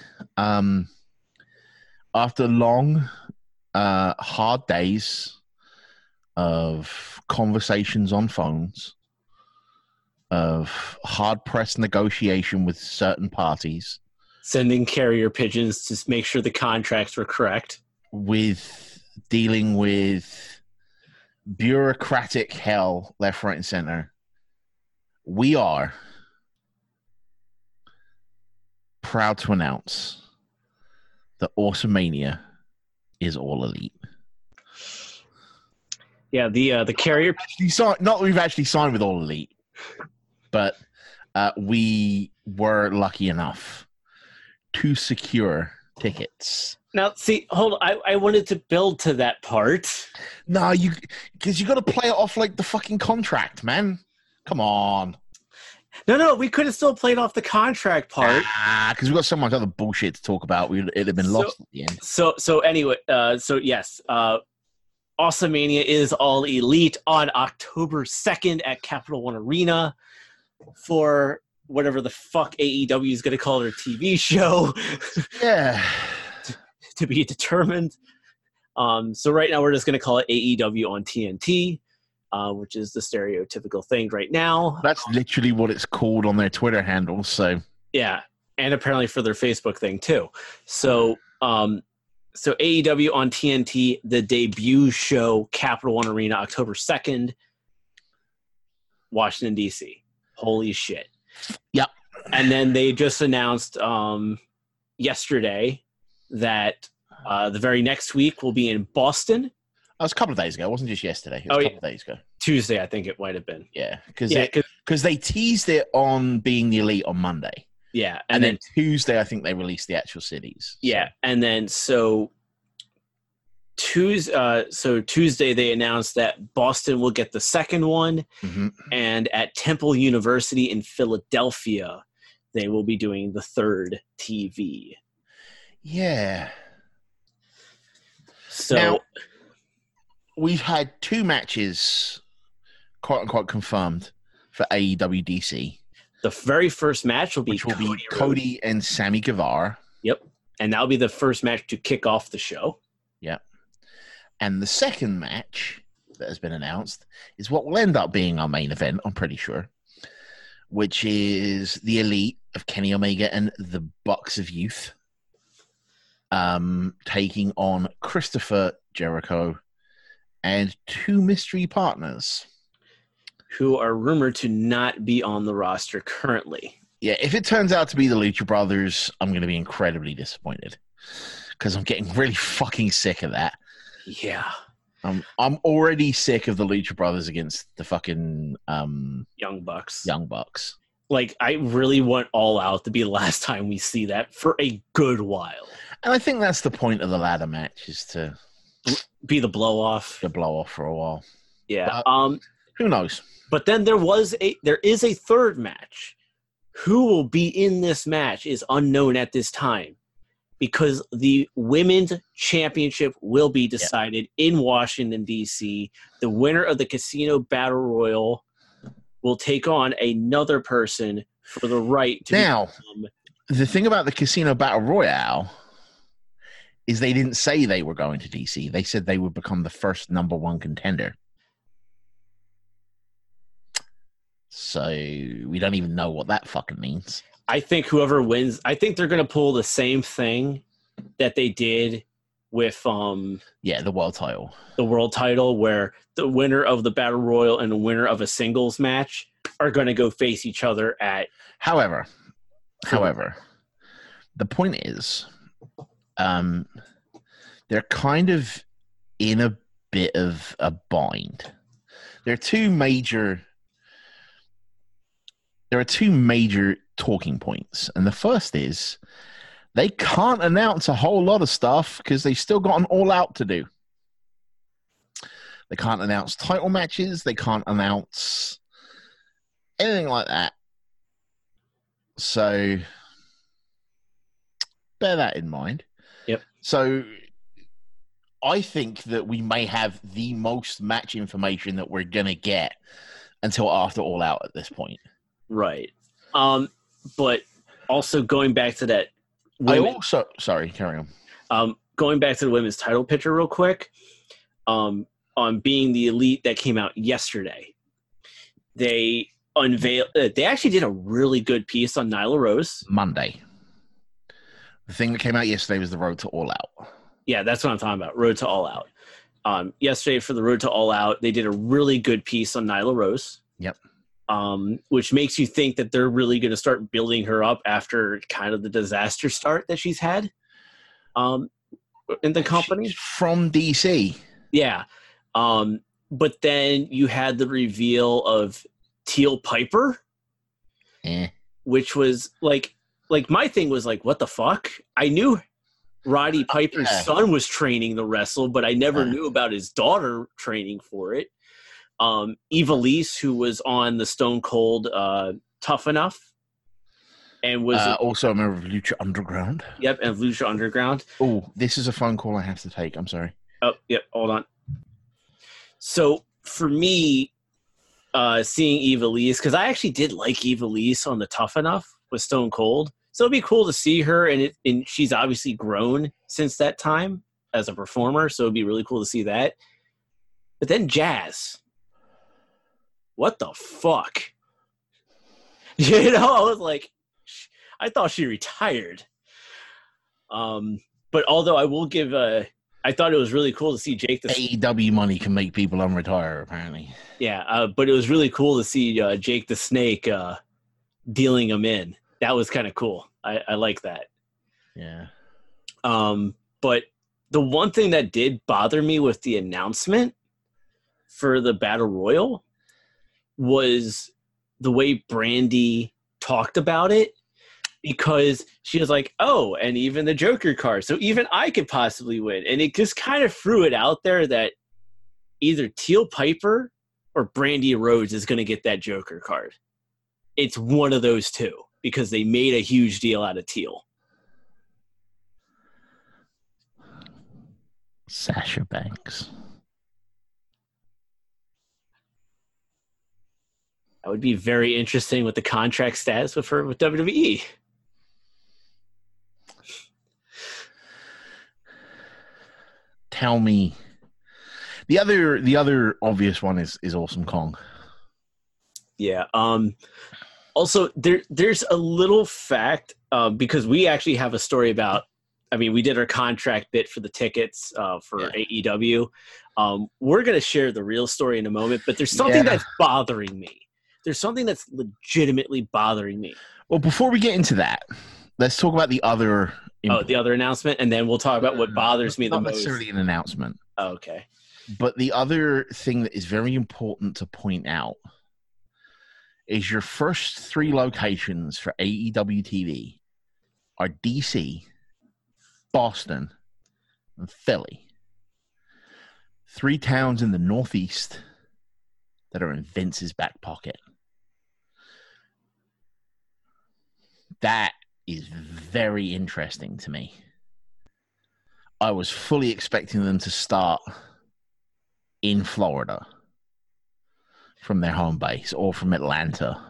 After long, hard days of conversations on phones, of hard-pressed negotiation with certain parties, sending carrier pigeons to make sure the contracts were correct, with dealing with bureaucratic hell left, right, and center, we are proud to announce that Awesomeania is All Elite. Yeah, the carrier. We've actually signed with All Elite, but we were lucky enough to secure tickets. Now, see, hold on. I wanted to build to that part. No, because you got to play it off like the fucking contract, man. Come on. No, we could have still played off the contract part. Because we've got so much other bullshit to talk about. It'd have been lost at the end. So anyway, yes, Awesomeania is All Elite on October 2nd at Capital One Arena for whatever the fuck AEW is going to call their TV show. Yeah. to be determined. So right now we're just going to call it AEW on TNT. Which is the stereotypical thing right now. That's literally what it's called on their Twitter handle. So yeah, and apparently for their Facebook thing too. So AEW on TNT, the debut show, Capital One Arena, October 2nd, Washington D.C. Holy shit! Yep. And then they just announced yesterday that the very next week will be in Boston. That was a couple of days ago. It wasn't just yesterday. It was a couple of days ago. Tuesday, I think it might have been. Yeah, because they teased it on Being the Elite on Monday. Yeah. And then Tuesday, I think they released the actual cities. Yeah. And then Tuesday they announced that Boston will get the second one. Mm-hmm. And at Temple University in Philadelphia, they will be doing the third TV. Yeah. So... Now, we've had 2 matches, quote unquote, confirmed for AEW DC. The very first match will be Cody and Sammy Guevara. Yep. And that'll be the first match to kick off the show. Yep. And the second match that has been announced is what will end up being our main event, I'm pretty sure, which is the Elite of Kenny Omega and the Bucks of Youth taking on Christopher Jericho and 2 mystery partners who are rumored to not be on the roster currently. Yeah, if it turns out to be the Lucha Brothers, I'm going to be incredibly disappointed because I'm getting really fucking sick of that. Yeah. I'm already sick of the Lucha Brothers against the fucking Young Bucks. Like, I really want All Out to be the last time we see that for a good while. And I think that's the point of the ladder match, is to be the blow off. The blow off for a while. Yeah. But, who knows? But then there is a third match. Who will be in this match is unknown at this time, because the women's championship will be decided in Washington, D.C. The winner of the Casino Battle Royal will take on another person for the right to the thing about the Casino Battle Royale is they didn't say they were going to DC. They said they would become the first number 1 contender. So we don't even know what that fucking means. I think whoever wins, I think they're going to pull the same thing that they did with the world title. The world title, where the winner of the Battle Royal and the winner of a singles match are going to go face each other at. However, the point is, they're kind of in a bit of a bind. There are two major talking points, and the first is they can't announce a whole lot of stuff because they've still got an All Out to do. They can't announce title matches. They can't announce anything like that. So bear that in mind. Yep. So I think that we may have the most match information that we're going to get until after All Out at this point. Right. But also going back to that. Sorry, carry on. Going back to the women's title picture real quick. On Being the Elite that came out yesterday, they actually did a really good piece on Nyla Rose. Monday. The thing that came out yesterday was the Road to All Out. Yeah, that's what I'm talking about. Road to All Out. Yesterday for the Road to All Out, they did a really good piece on Nyla Rose. Yep. Which makes you think that they're really going to start building her up after kind of the disaster start that she's had in the company. She's from DC. Yeah. But then you had the reveal of Teal Piper, which was like my thing was like, what the fuck? I knew Roddy Piper's son was training to wrestle, but I never knew about his daughter training for it. Ivelisse, who was on the Stone Cold Tough Enough, and was also a member of Lucha Underground. Yep, and Lucha Underground. Oh, this is a phone call I have to take. I'm sorry. Oh, yep. Hold on. So for me, seeing Ivelisse, because I actually did like Ivelisse on the Tough Enough with Stone Cold, so it'd be cool to see her, and she's obviously grown since that time as a performer, so it'd be really cool to see that. But then Jazz. What the fuck? You know, I was like, I thought she retired. But although I will give I thought it was really cool to see Jake the AEW money can make people unretire, apparently. Yeah, but it was really cool to see Jake the Snake dealing him in. That was kind of cool. I like that. Yeah. But the one thing that did bother me with the announcement for the Battle Royal was the way Brandy talked about it, because she was like, oh, and even the Joker card. So even I could possibly win. And it just kind of threw it out there that either Teal Piper or Brandy Rhodes is going to get that Joker card. It's one of those two, because they made a huge deal out of Teal. Sasha Banks. That would be very interesting with the contract status with her with WWE. Tell me. The other obvious one is Awesome Kong. Yeah. Also, there's a little fact, because we actually have a story about, I mean, we did our contract bit for the tickets for AEW. We're going to share the real story in a moment, but there's something that's bothering me. There's something that's legitimately bothering me. Well, before we get into that, let's talk about the other... the other announcement, and then we'll talk about what bothers me the most. Not necessarily an announcement. Oh, okay. But the other thing that is very important to point out is your first three locations for AEW TV are DC, Boston, and Philly. 3 towns in the Northeast that are in Vince's back pocket. That is very interesting to me. I was fully expecting them to start in Florida from their home base or from Atlanta.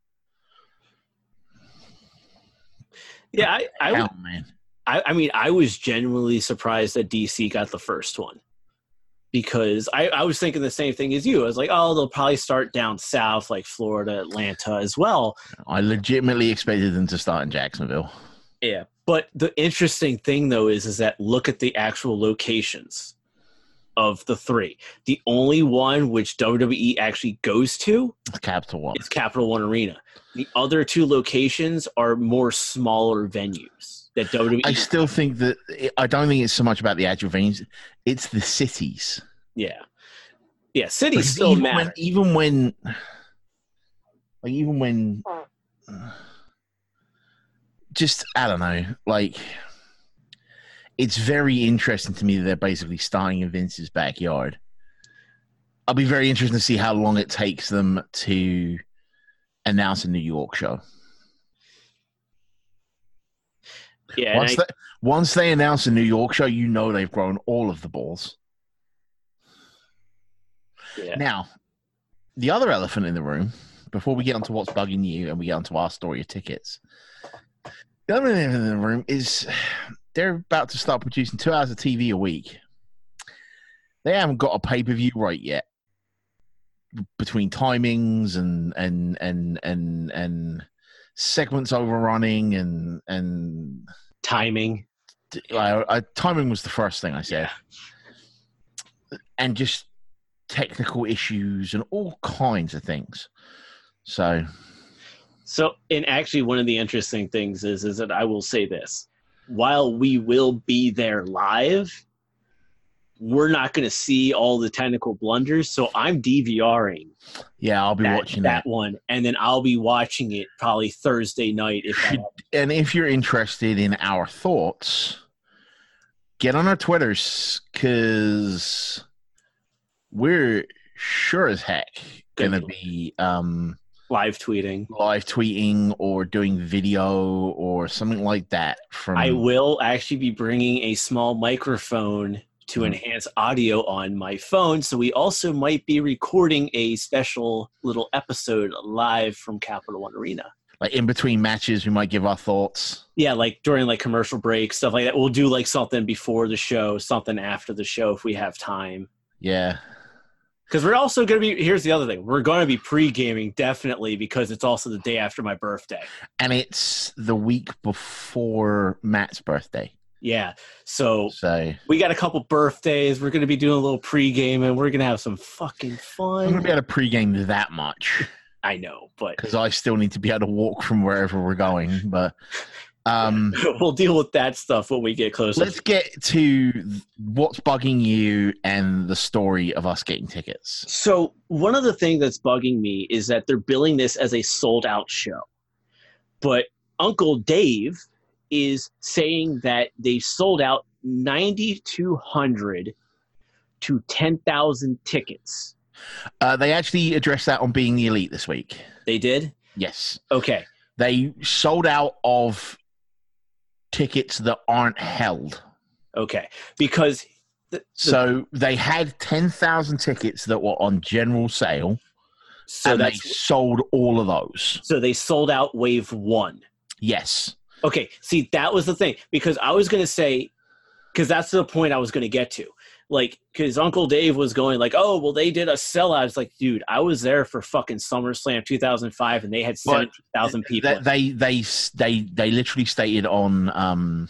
Yeah, I mean, I was genuinely surprised that DC got the first one, because I was thinking the same thing as you. I was like, oh, they'll probably start down south, like Florida, Atlanta as well. I legitimately expected them to start in Jacksonville. Yeah, But the interesting thing, though, is that look at the actual locations of the three. The only one which WWE actually goes to Capital One. is Capital One Arena. The other two locations are more smaller venues that WWE. I still think that I don't think it's so much about the actual venues; it's the cities. Yeah, cities still matter. Even when, just I don't know, like. It's very interesting to me that they're basically starting in Vince's backyard. I'll be very interested to see how long it takes them to announce a New York show. Yeah. Once they announce a New York show, you know they've grown all of the balls. Yeah. Now, the other elephant in the room, before we get onto what's bugging you and we get onto our story of tickets, the other elephant in the room is they're about to start producing 2 hours of TV a week. They haven't got a pay-per-view right yet. Between timings and segments overrunning and timing. Timing was the first thing I said. Yeah. And just technical issues and all kinds of things. So, and actually one of the interesting things is that I will say this. While we will be there live, we're not going to see all the technical blunders. So I'm DVRing. Yeah, I'll be watching that one, and then I'll be watching it probably Thursday night. And if you're interested in our thoughts, get on our Twitters because we're sure as heck going to be live tweeting or doing video or something like that. I will actually be bringing a small microphone to enhance audio on my phone. So we also might be recording a special little episode live from Capital One Arena. Like in between matches, we might give our thoughts. Yeah, like during like commercial breaks, stuff like that. We'll do like something before the show, something after the show if we have time. Yeah. Because we're also going to be, here's the other thing, we're going to be pre-gaming, definitely, because it's also the day after my birthday. And it's the week before Matt's birthday. Yeah, so we got a couple birthdays. We're going to be doing a little pre-game, and we're going to have some fucking fun. I'm going to be able to pre-game that much. I know, but... Because I still need to be able to walk from wherever we're going, but... we'll deal with that stuff when we get closer. Let's get to what's bugging you and the story of us getting tickets. So one of the things that's bugging me is that they're billing this as a sold-out show. But Uncle Dave is saying that they sold out 9,200 to 10,000 tickets. They actually addressed that on Being the Elite this week. They did? Yes. Okay. They sold out of tickets that aren't held. Okay. Because... So they had 10,000 tickets that were on general sale, and they sold all of those. So they sold out wave one. Yes. Okay. See, that was the thing. Because I was going to say... Because that's the point I was going to get to. Like, because Uncle Dave was going like, oh, well, they did a sellout. It's like, dude, I was there for fucking SummerSlam 2005, and they had 70,000 people. They literally stated on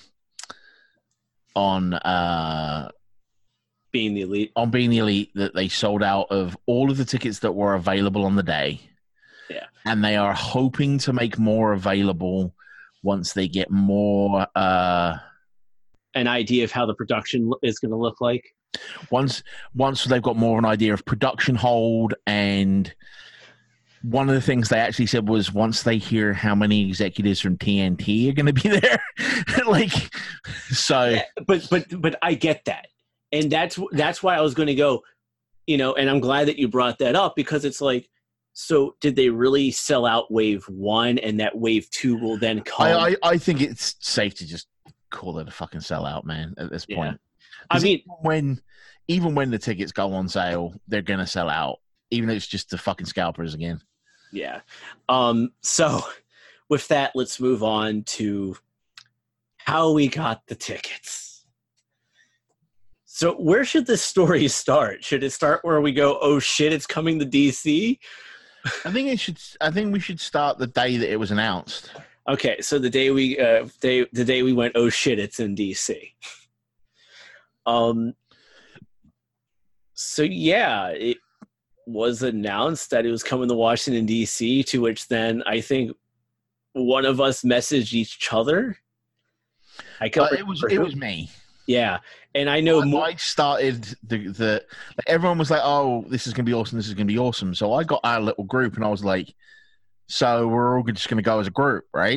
Being the Elite. On Being the Elite that they sold out of all of the tickets that were available on the day. Yeah. And they are hoping to make more available once they get more an idea of how the production is going to look like. Once they've got more of an idea of production hold, and one of the things they actually said was once they hear how many executives from TNT are going to be there, like, so. Yeah, but I get that, and that's why I was going to go, and I'm glad that you brought that up because it's like, so did they really sell out wave one, and that wave two will then come? I think it's safe to just call it a fucking sellout, man. At this point. I mean, even when the tickets go on sale, they're gonna sell out, even if it's just the fucking scalpers again. Yeah. So with that, let's move on to how we got the tickets. So where should this story start? Should it start where we go, oh shit, it's coming to DC? I think we should start the day that it was announced. Okay, so the day we went, oh shit, it's in DC. So yeah, it was announced that it was coming to Washington DC. To which then I think one of us messaged each other. It was me. Yeah, and I know I started the everyone was like, "Oh, this is gonna be awesome! This is gonna be awesome!" So I got our little group, and I was like, "So we're all just gonna go as a group, right?"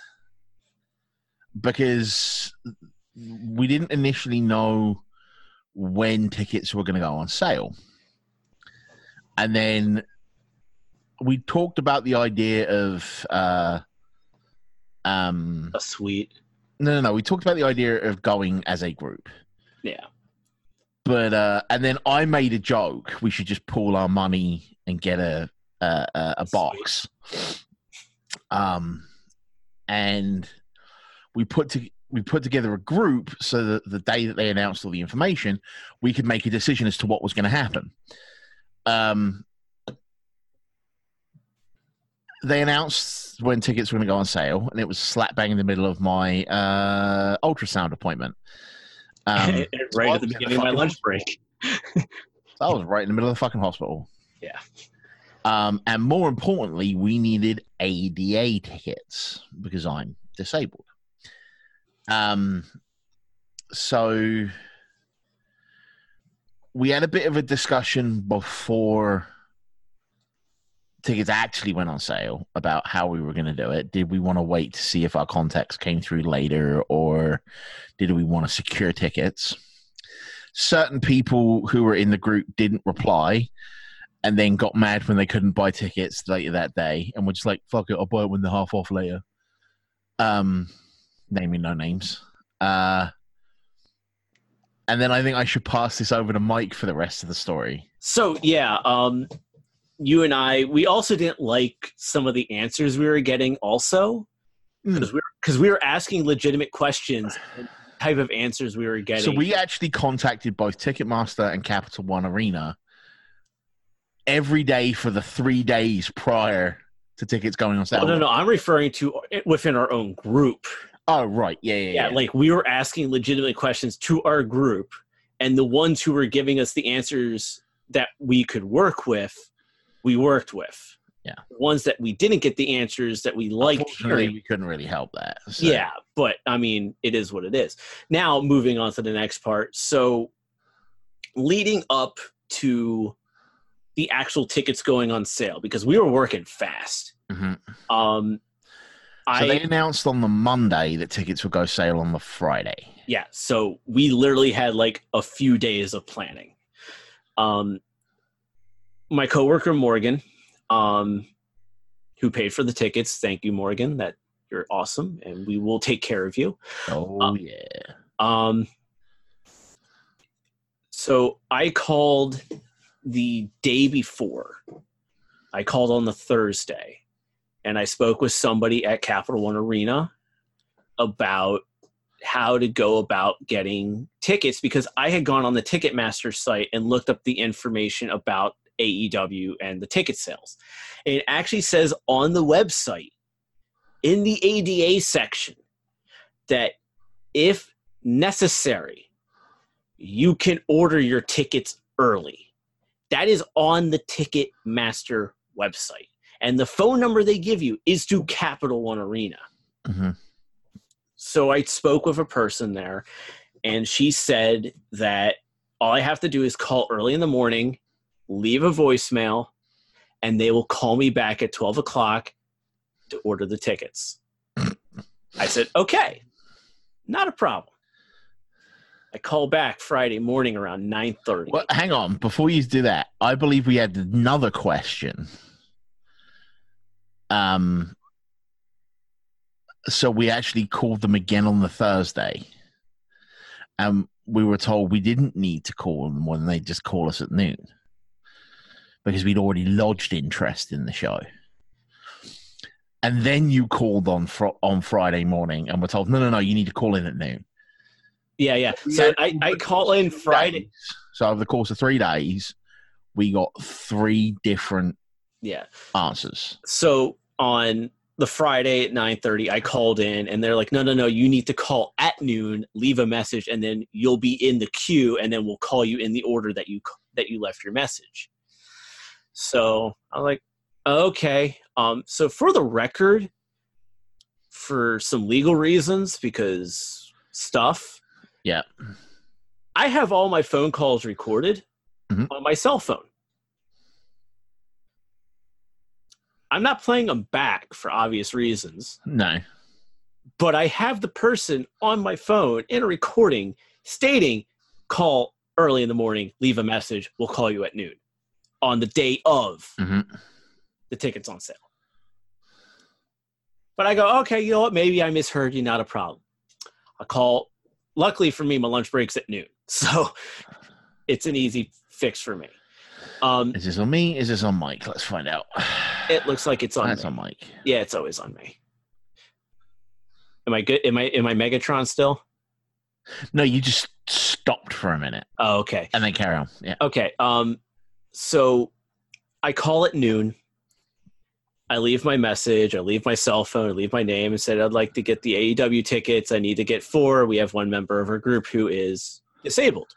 Because we didn't initially know when tickets were gonna go on sale, and then we talked about the idea of a suite. No. We talked about the idea of going as a group. Yeah. But and then I made a joke. We should just pool our money and get a box. And we put together a group so that the day that they announced all the information, we could make a decision as to what was going to happen. They announced when tickets were going to go on sale, and it was slap bang in the middle of my ultrasound appointment. Right at the beginning of my lunch break. I was right in the middle of the fucking hospital. Yeah. And more importantly, we needed ADA tickets because I'm disabled. So we had a bit of a discussion before tickets actually went on sale about how we were going to do it. Did we want to wait to see if our contacts came through later, or did we want to secure tickets? Certain people who were in the group didn't reply and then got mad when they couldn't buy tickets later that day and were just like, fuck it, I'll buy it when they're half off later. Naming no names. And then I think I should pass this over to Mike for the rest of the story. So, yeah, you and we also didn't like some of the answers we were getting also because we were asking legitimate questions and the type of answers we were getting. So we actually contacted both Ticketmaster and Capital One Arena every day for the 3 days prior to tickets going on sale. Oh, no, I'm referring to within our own group. Oh, right. Yeah. Like we were asking legitimate questions to our group, and the ones who were giving us the answers that we could work with, we worked with. Yeah. The ones that we didn't get the answers that we liked hearing, we couldn't really help that. So. Yeah, but I mean, it is what it is. Now, moving on to the next part. So, leading up to the actual tickets going on sale, because we were working fast. Mm-hmm. So they announced on the Monday that tickets would go sale on the Friday. Yeah, so we literally had like a few days of planning. My coworker Morgan, who paid for the tickets, thank you, Morgan. That you're awesome, and we will take care of you. Oh yeah. So I called the day before. I called on the Thursday, and I spoke with somebody at Capital One Arena about how to go about getting tickets, because I had gone on the Ticketmaster site and looked up the information about AEW and the ticket sales. And it actually says on the website in the ADA section that if necessary, you can order your tickets early. That is on the Ticketmaster website. And the phone number they give you is to Capital One Arena. Mm-hmm. So I spoke with a person there, and she said that all I have to do is call early in the morning, leave a voicemail, and they will call me back at 12 o'clock to order the tickets. I said, okay, not a problem. I call back Friday morning around 9:30. Well, hang on. Before you do that, I believe we had another question. So we actually called them again on the Thursday. We were told we didn't need to call them when they just call us at noon, because we'd already lodged interest in the show. And then you called on Friday morning and were told, no, you need to call in at noon. Yeah. So I call in Friday. So over the course of 3 days, we got 3 different answers. So on the Friday at 9:30, I called in, and they're like, no, you need to call at noon, leave a message, and then you'll be in the queue, and then we'll call you in the order that you left your message. So I'm like, okay. So for the record, for some legal reasons, because stuff, yeah, I have all my phone calls recorded on my cell phone. I'm not playing them back for obvious reasons. No. But I have the person on my phone in a recording stating, call early in the morning, leave a message, we'll call you at noon on the day of the tickets on sale. But I go, okay, you know what? Maybe I misheard you, not a problem. I call. Luckily for me, my lunch break's at noon. So it's an easy fix for me. Is this on me? Is this on Mike? Let's find out. It looks like it's on me. That's on Mike. Yeah, it's always on me. Am I good? Am I Megatron still? No, you just stopped for a minute. Oh, okay. And then carry on. Yeah. Okay. So I call at noon. I leave my message. I leave my cell phone. I leave my name and said I'd like to get the AEW tickets. I need to get 4. We have one member of our group who is disabled.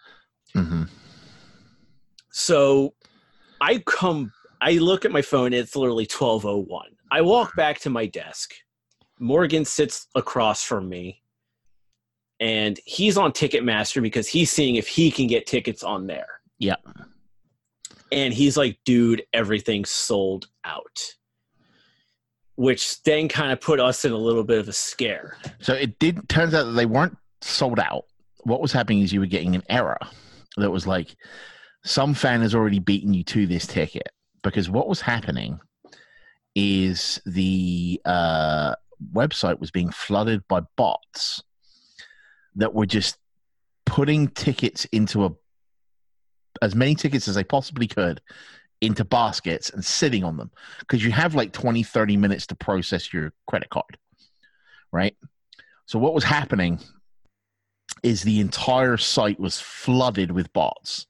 So I look at my phone. It's literally 12:01. I walk back to my desk. Morgan sits across from me, and he's on Ticketmaster because he's seeing if he can get tickets on there. Yeah. And he's like, dude, everything's sold out. Which then kind of put us in a little bit of a scare. So turns out that they weren't sold out. What was happening is you were getting an error that was like, some fan has already beaten you to this ticket. Because what was happening is the website was being flooded by bots that were just putting tickets into as many tickets as they possibly could into baskets and sitting on them, because you have like 20-30 minutes to process your credit card, right? So what was happening is the entire site was flooded with bots,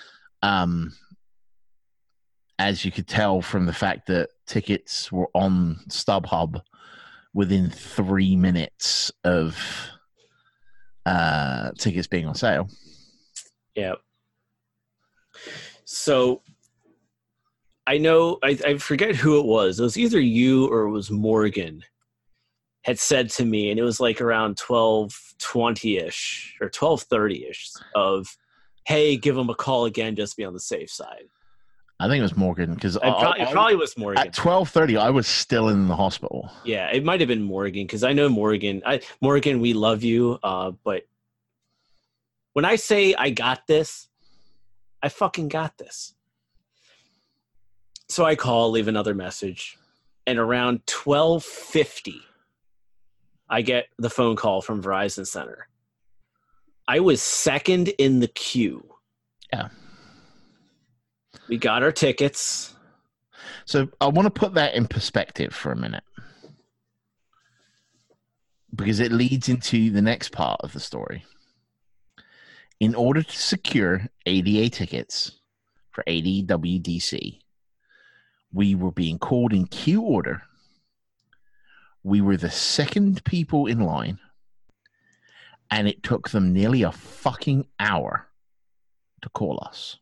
as you could tell from the fact that tickets were on StubHub within 3 minutes of tickets being on sale. Yeah. So I know, I forget who it was. It was either you or it was Morgan had said to me, and it was like around 12:20-ish or 12:30-ish of, hey, give them a call again, just be on the safe side. I think it was Morgan, because it probably was Morgan. At 12:30, I was still in the hospital. Yeah, it might have been Morgan, because I know Morgan. Morgan, we love you, but when I say I got this, I fucking got this. So I call, leave another message, and around 12:50, I get the phone call from Verizon Center. I was second in the queue. Yeah. We got our tickets. So I want to put that in perspective for a minute, because it leads into the next part of the story. In order to secure ADA tickets for ADWDC, we were being called in queue order. We were the second people in line, and it took them nearly a fucking hour to call us.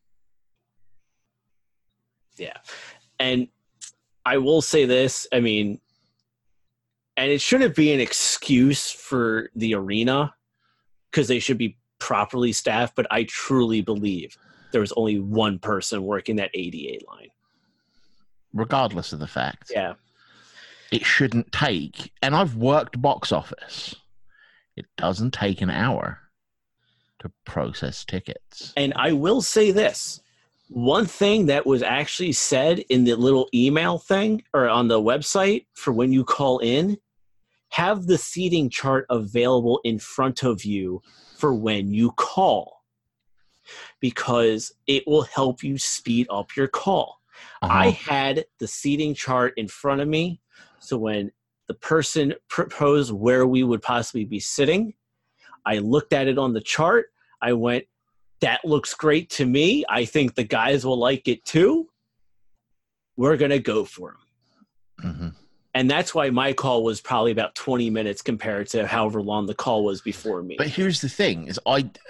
Yeah. And I will say this, I mean, and it shouldn't be an excuse for the arena, because they should be properly staffed, but I truly believe there was only one person working that ADA line. Regardless of the fact. Yeah. It shouldn't take, and I've worked box office, it doesn't take an hour to process tickets. And I will say this. One thing that was actually said in the little email thing or on the website for when you call in, have the seating chart available in front of you for when you call, because it will help you speed up your call. I had the seating chart in front of me, so when the person proposed where we would possibly be sitting, I looked at it on the chart. I went, that looks great to me. I think the guys will like it too. We're going to go for them. And that's why my call was probably about 20 minutes compared to however long the call was before me. But here's the thing: is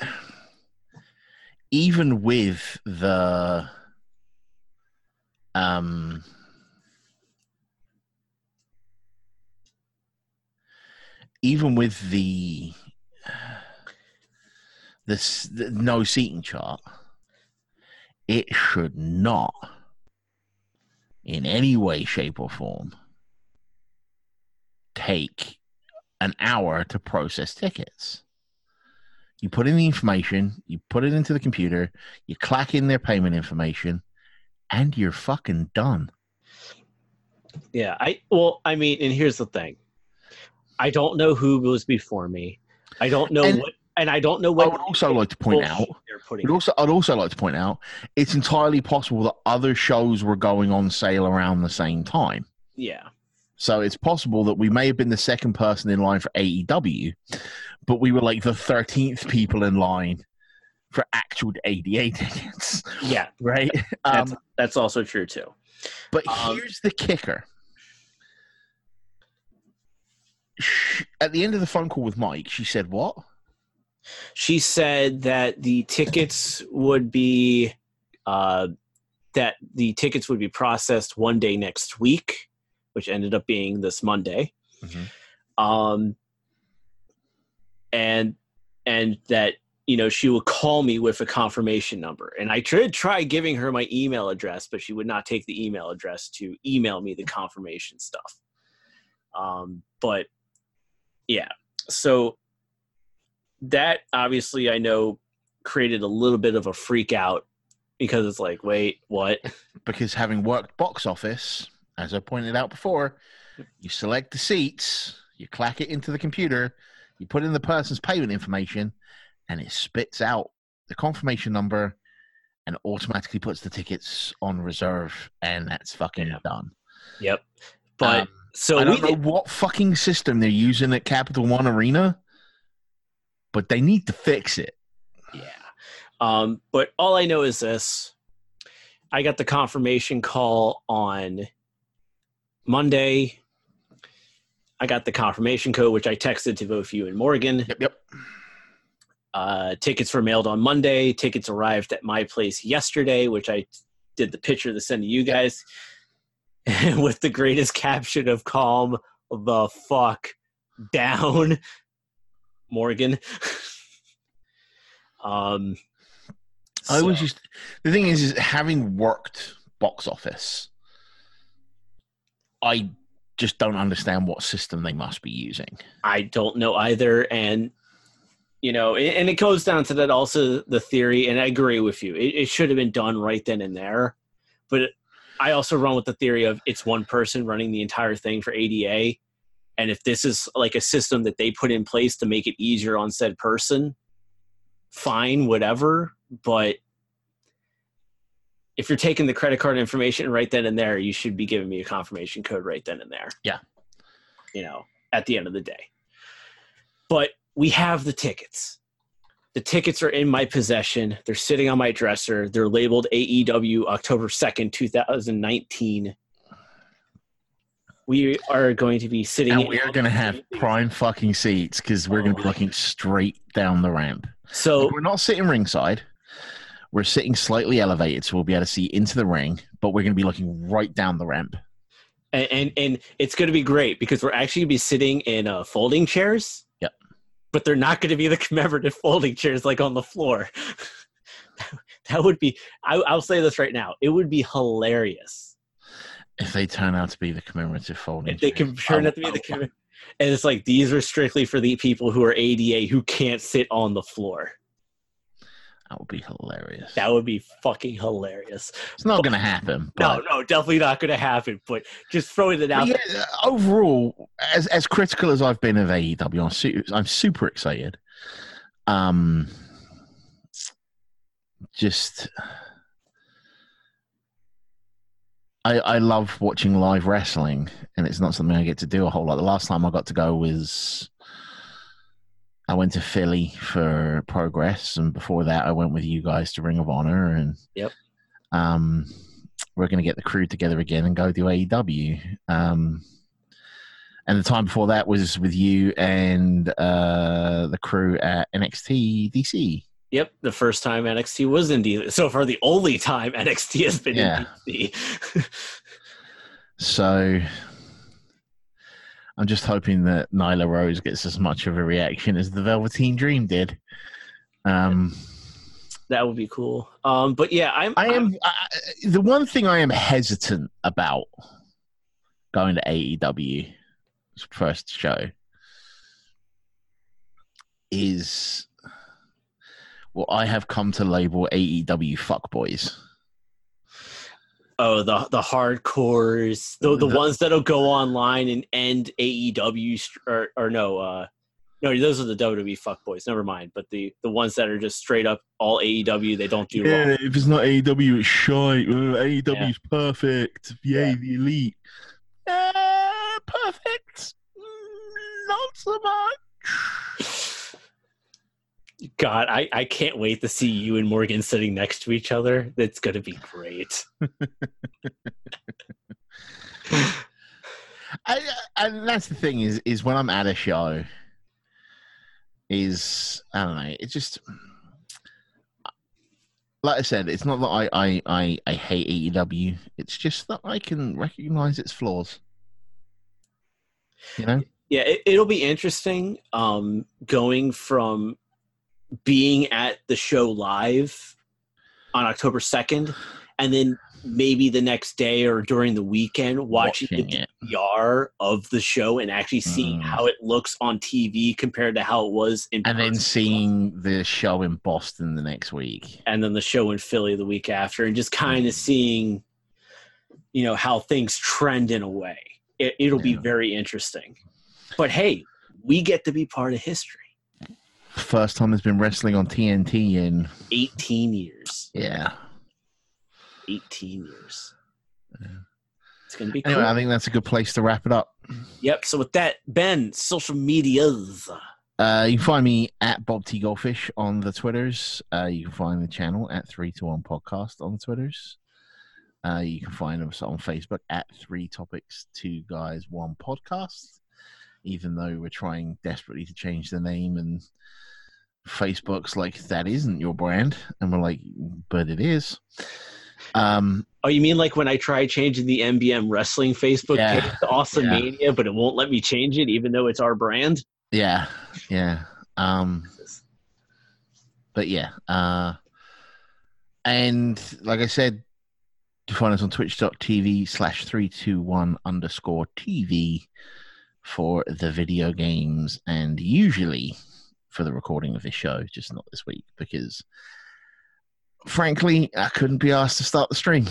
even with the the no seating chart, it should not, in any way, shape, or form, take an hour to process tickets. You put in the information, you put it into the computer, you clack in their payment information, and you're fucking done. Yeah, and here's the thing. I don't know who was before me. I don't know I don't know what. I would also like to point out. I'd also like to point out it's entirely possible that other shows were going on sale around the same time. Yeah. So it's possible that we may have been the second person in line for AEW, but we were like the 13th people in line for actual ADA tickets. Yeah. Right? That's also true, too. But here's the kicker. At the end of the phone call with Mike, she said what? She said that the tickets would be processed one day next week, which ended up being this Monday. Mm-hmm. And that, she would call me with a confirmation number. And I try giving her my email address, but she would not take the email address to email me the confirmation stuff. But yeah, so that obviously I know created a little bit of a freak out because it's like, wait, what? Because having worked box office, as I pointed out before, you select the seats, you clack it into the computer, you put in the person's payment information, and it spits out the confirmation number and automatically puts the tickets on reserve, and that's fucking done. Yep. But so I don't know what fucking system they're using at Capital One Arena, but they need to fix it. Yeah. But all I know is this. I got the confirmation call on Monday. I got the confirmation code, which I texted to both you and Morgan. Yep. Tickets were mailed on Monday. Tickets arrived at my place yesterday, which I did the picture to send to you guys with the greatest caption of calm the fuck down, Morgan. The thing is having worked box office, I just don't understand what system they must be using. I don't know either. And, and it goes down to that also the theory, and I agree with you. It should have been done right then and there. But I also run with the theory of it's one person running the entire thing for ADA. And if this is like a system that they put in place to make it easier on said person, fine, whatever. But if you're taking the credit card information right then and there, you should be giving me a confirmation code right then and there. Yeah. At the end of the day. But we have the tickets. The tickets are in my possession. They're sitting on my dresser. They're labeled AEW October 2nd, 2019. We are going to be sitting. And we are going to have prime fucking seats because we're going to be looking straight down the ramp. So we're not sitting ringside. We're sitting slightly elevated, so we'll be able to see into the ring, but we're going to be looking right down the ramp. And it's going to be great because we're actually going to be sitting in folding chairs. Yep. But they're not going to be the commemorative folding chairs like on the floor. That would be, I'll say this right now, it would be hilarious. If they turn out to be the commemorative folding chairs. If they can turn out to be the commemorative. And it's like, these are strictly for the people who are ADA who can't sit on the floor. That would be hilarious. That would be fucking hilarious. It's not going to happen. No, definitely not going to happen. But just throwing it out. Yeah, overall, as critical as I've been of AEW, I'm super excited. I love watching live wrestling, and it's not something I get to do a whole lot. The last time I got to go was I went to Philly for Progress, and before that, I went with you guys to Ring of Honor, and yep. We're going to get the crew together again and go do AEW. And the time before that was with you and the crew at NXT DC. Yep, the first time NXT was in DC. So far, the only time NXT has been in DC. So I'm just hoping that Nyla Rose gets as much of a reaction as the Velveteen Dream did. That would be cool. But yeah, the one thing I am hesitant about going to AEW's first show is what I have come to label AEW fuckboys. Oh, the hardcores, the ones that'll go online and end AEW, or no, those are the WWE fuckboys. Never mind. But the ones that are just straight up all AEW, they don't do well. Raw. If it's not AEW, it's shite. AEW is perfect. Yay, the elite. Perfect. Not so much. God, I can't wait to see you and Morgan sitting next to each other. That's going to be great. And that's the thing is when I'm at a show, I don't know, it's just, like I said, it's not that I hate AEW. It's just that I can recognize its flaws. You know? Yeah, it'll be interesting going from being at the show live on October 2nd and then maybe the next day or during the weekend watching the DVR of the show and actually seeing how it looks on TV compared to how it was in person. And then seeing the show in Boston the next week. And then the show in Philly the week after, and just kind of seeing, how things trend in a way. It'll be very interesting. But hey, we get to be part of history. First time has been wrestling on TNT in 18 years. Yeah. 18 years. Yeah. It's going to be cool. Anyway, I think that's a good place to wrap it up. Yep. So with that, Ben, social medias. You can find me at Bob T. Goldfish on the Twitters. You can find the channel at 321 Podcast on the Twitters. You can find us on Facebook at 3 Topics 2 Guys 1 Podcast. Even though we're trying desperately to change the name, and Facebook's like, that isn't your brand, and we're like, but it is. Oh, you mean like when I tried changing the MBM Wrestling Facebook page to Awesome Mania, but it won't let me change it even though it's our brand? Yeah. But yeah. And like I said, you can find us on twitch.tv/321_TV for the video games, and usually for the recording of this show, just not this week, because frankly, I couldn't be asked to start the stream.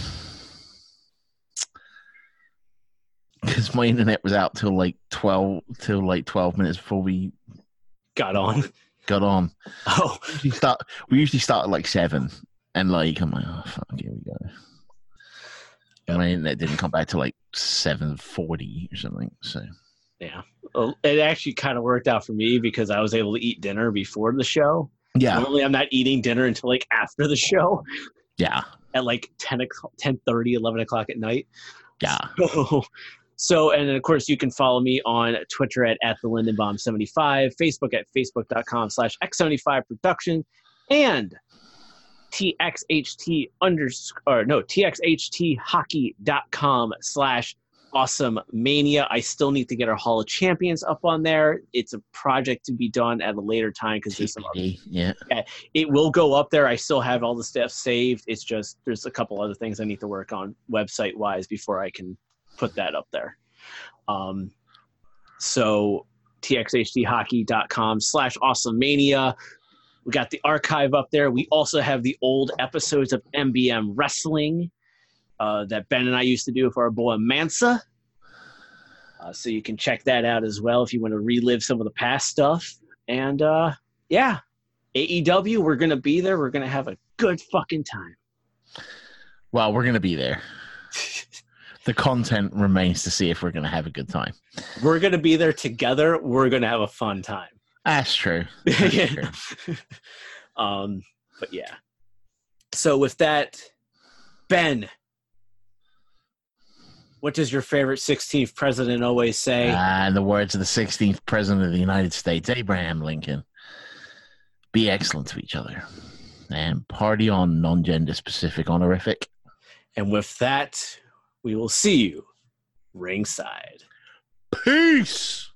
Because my internet was out till like 12 minutes before we got on. Oh, we usually start at like 7, and like I'm like, oh fuck, here we go. And my internet didn't come back to like 7:40 or something. So yeah, it actually kind of worked out for me because I was able to eat dinner before the show. Yeah, normally I'm not eating dinner until like after the show. Yeah, at like 10:30, 11 o'clock at night. Yeah. So, and then of course you can follow me on Twitter at the Lindenbaum75, Facebook at facebook.com/X75Production, and TXHThockey.com/AwesomeMania. I still need to get our Hall of Champions up on there. It's a project to be done at a later time because there's some it will go up there. I still have all the stuff saved. It's just there's a couple other things I need to work on website wise before I can put that up there. So TXHThockey.com/AwesomeMania. We got the archive up there. We also have the old episodes of MBM Wrestling that Ben and I used to do for our boy Mansa. So you can check that out as well if you want to relive some of the past stuff. And yeah, AEW, we're going to be there. We're going to have a good fucking time. Well, we're going to be there. The content remains to see if we're going to have a good time. We're going to be there together. We're going to have a fun time. That's true. That's true. But yeah. So with that, Ben, What does your favorite 16th president always say? In the words of the 16th president of the United States, Abraham Lincoln, be excellent to each other and party on, non-gender specific honorific. And with that, we will see you ringside. Peace.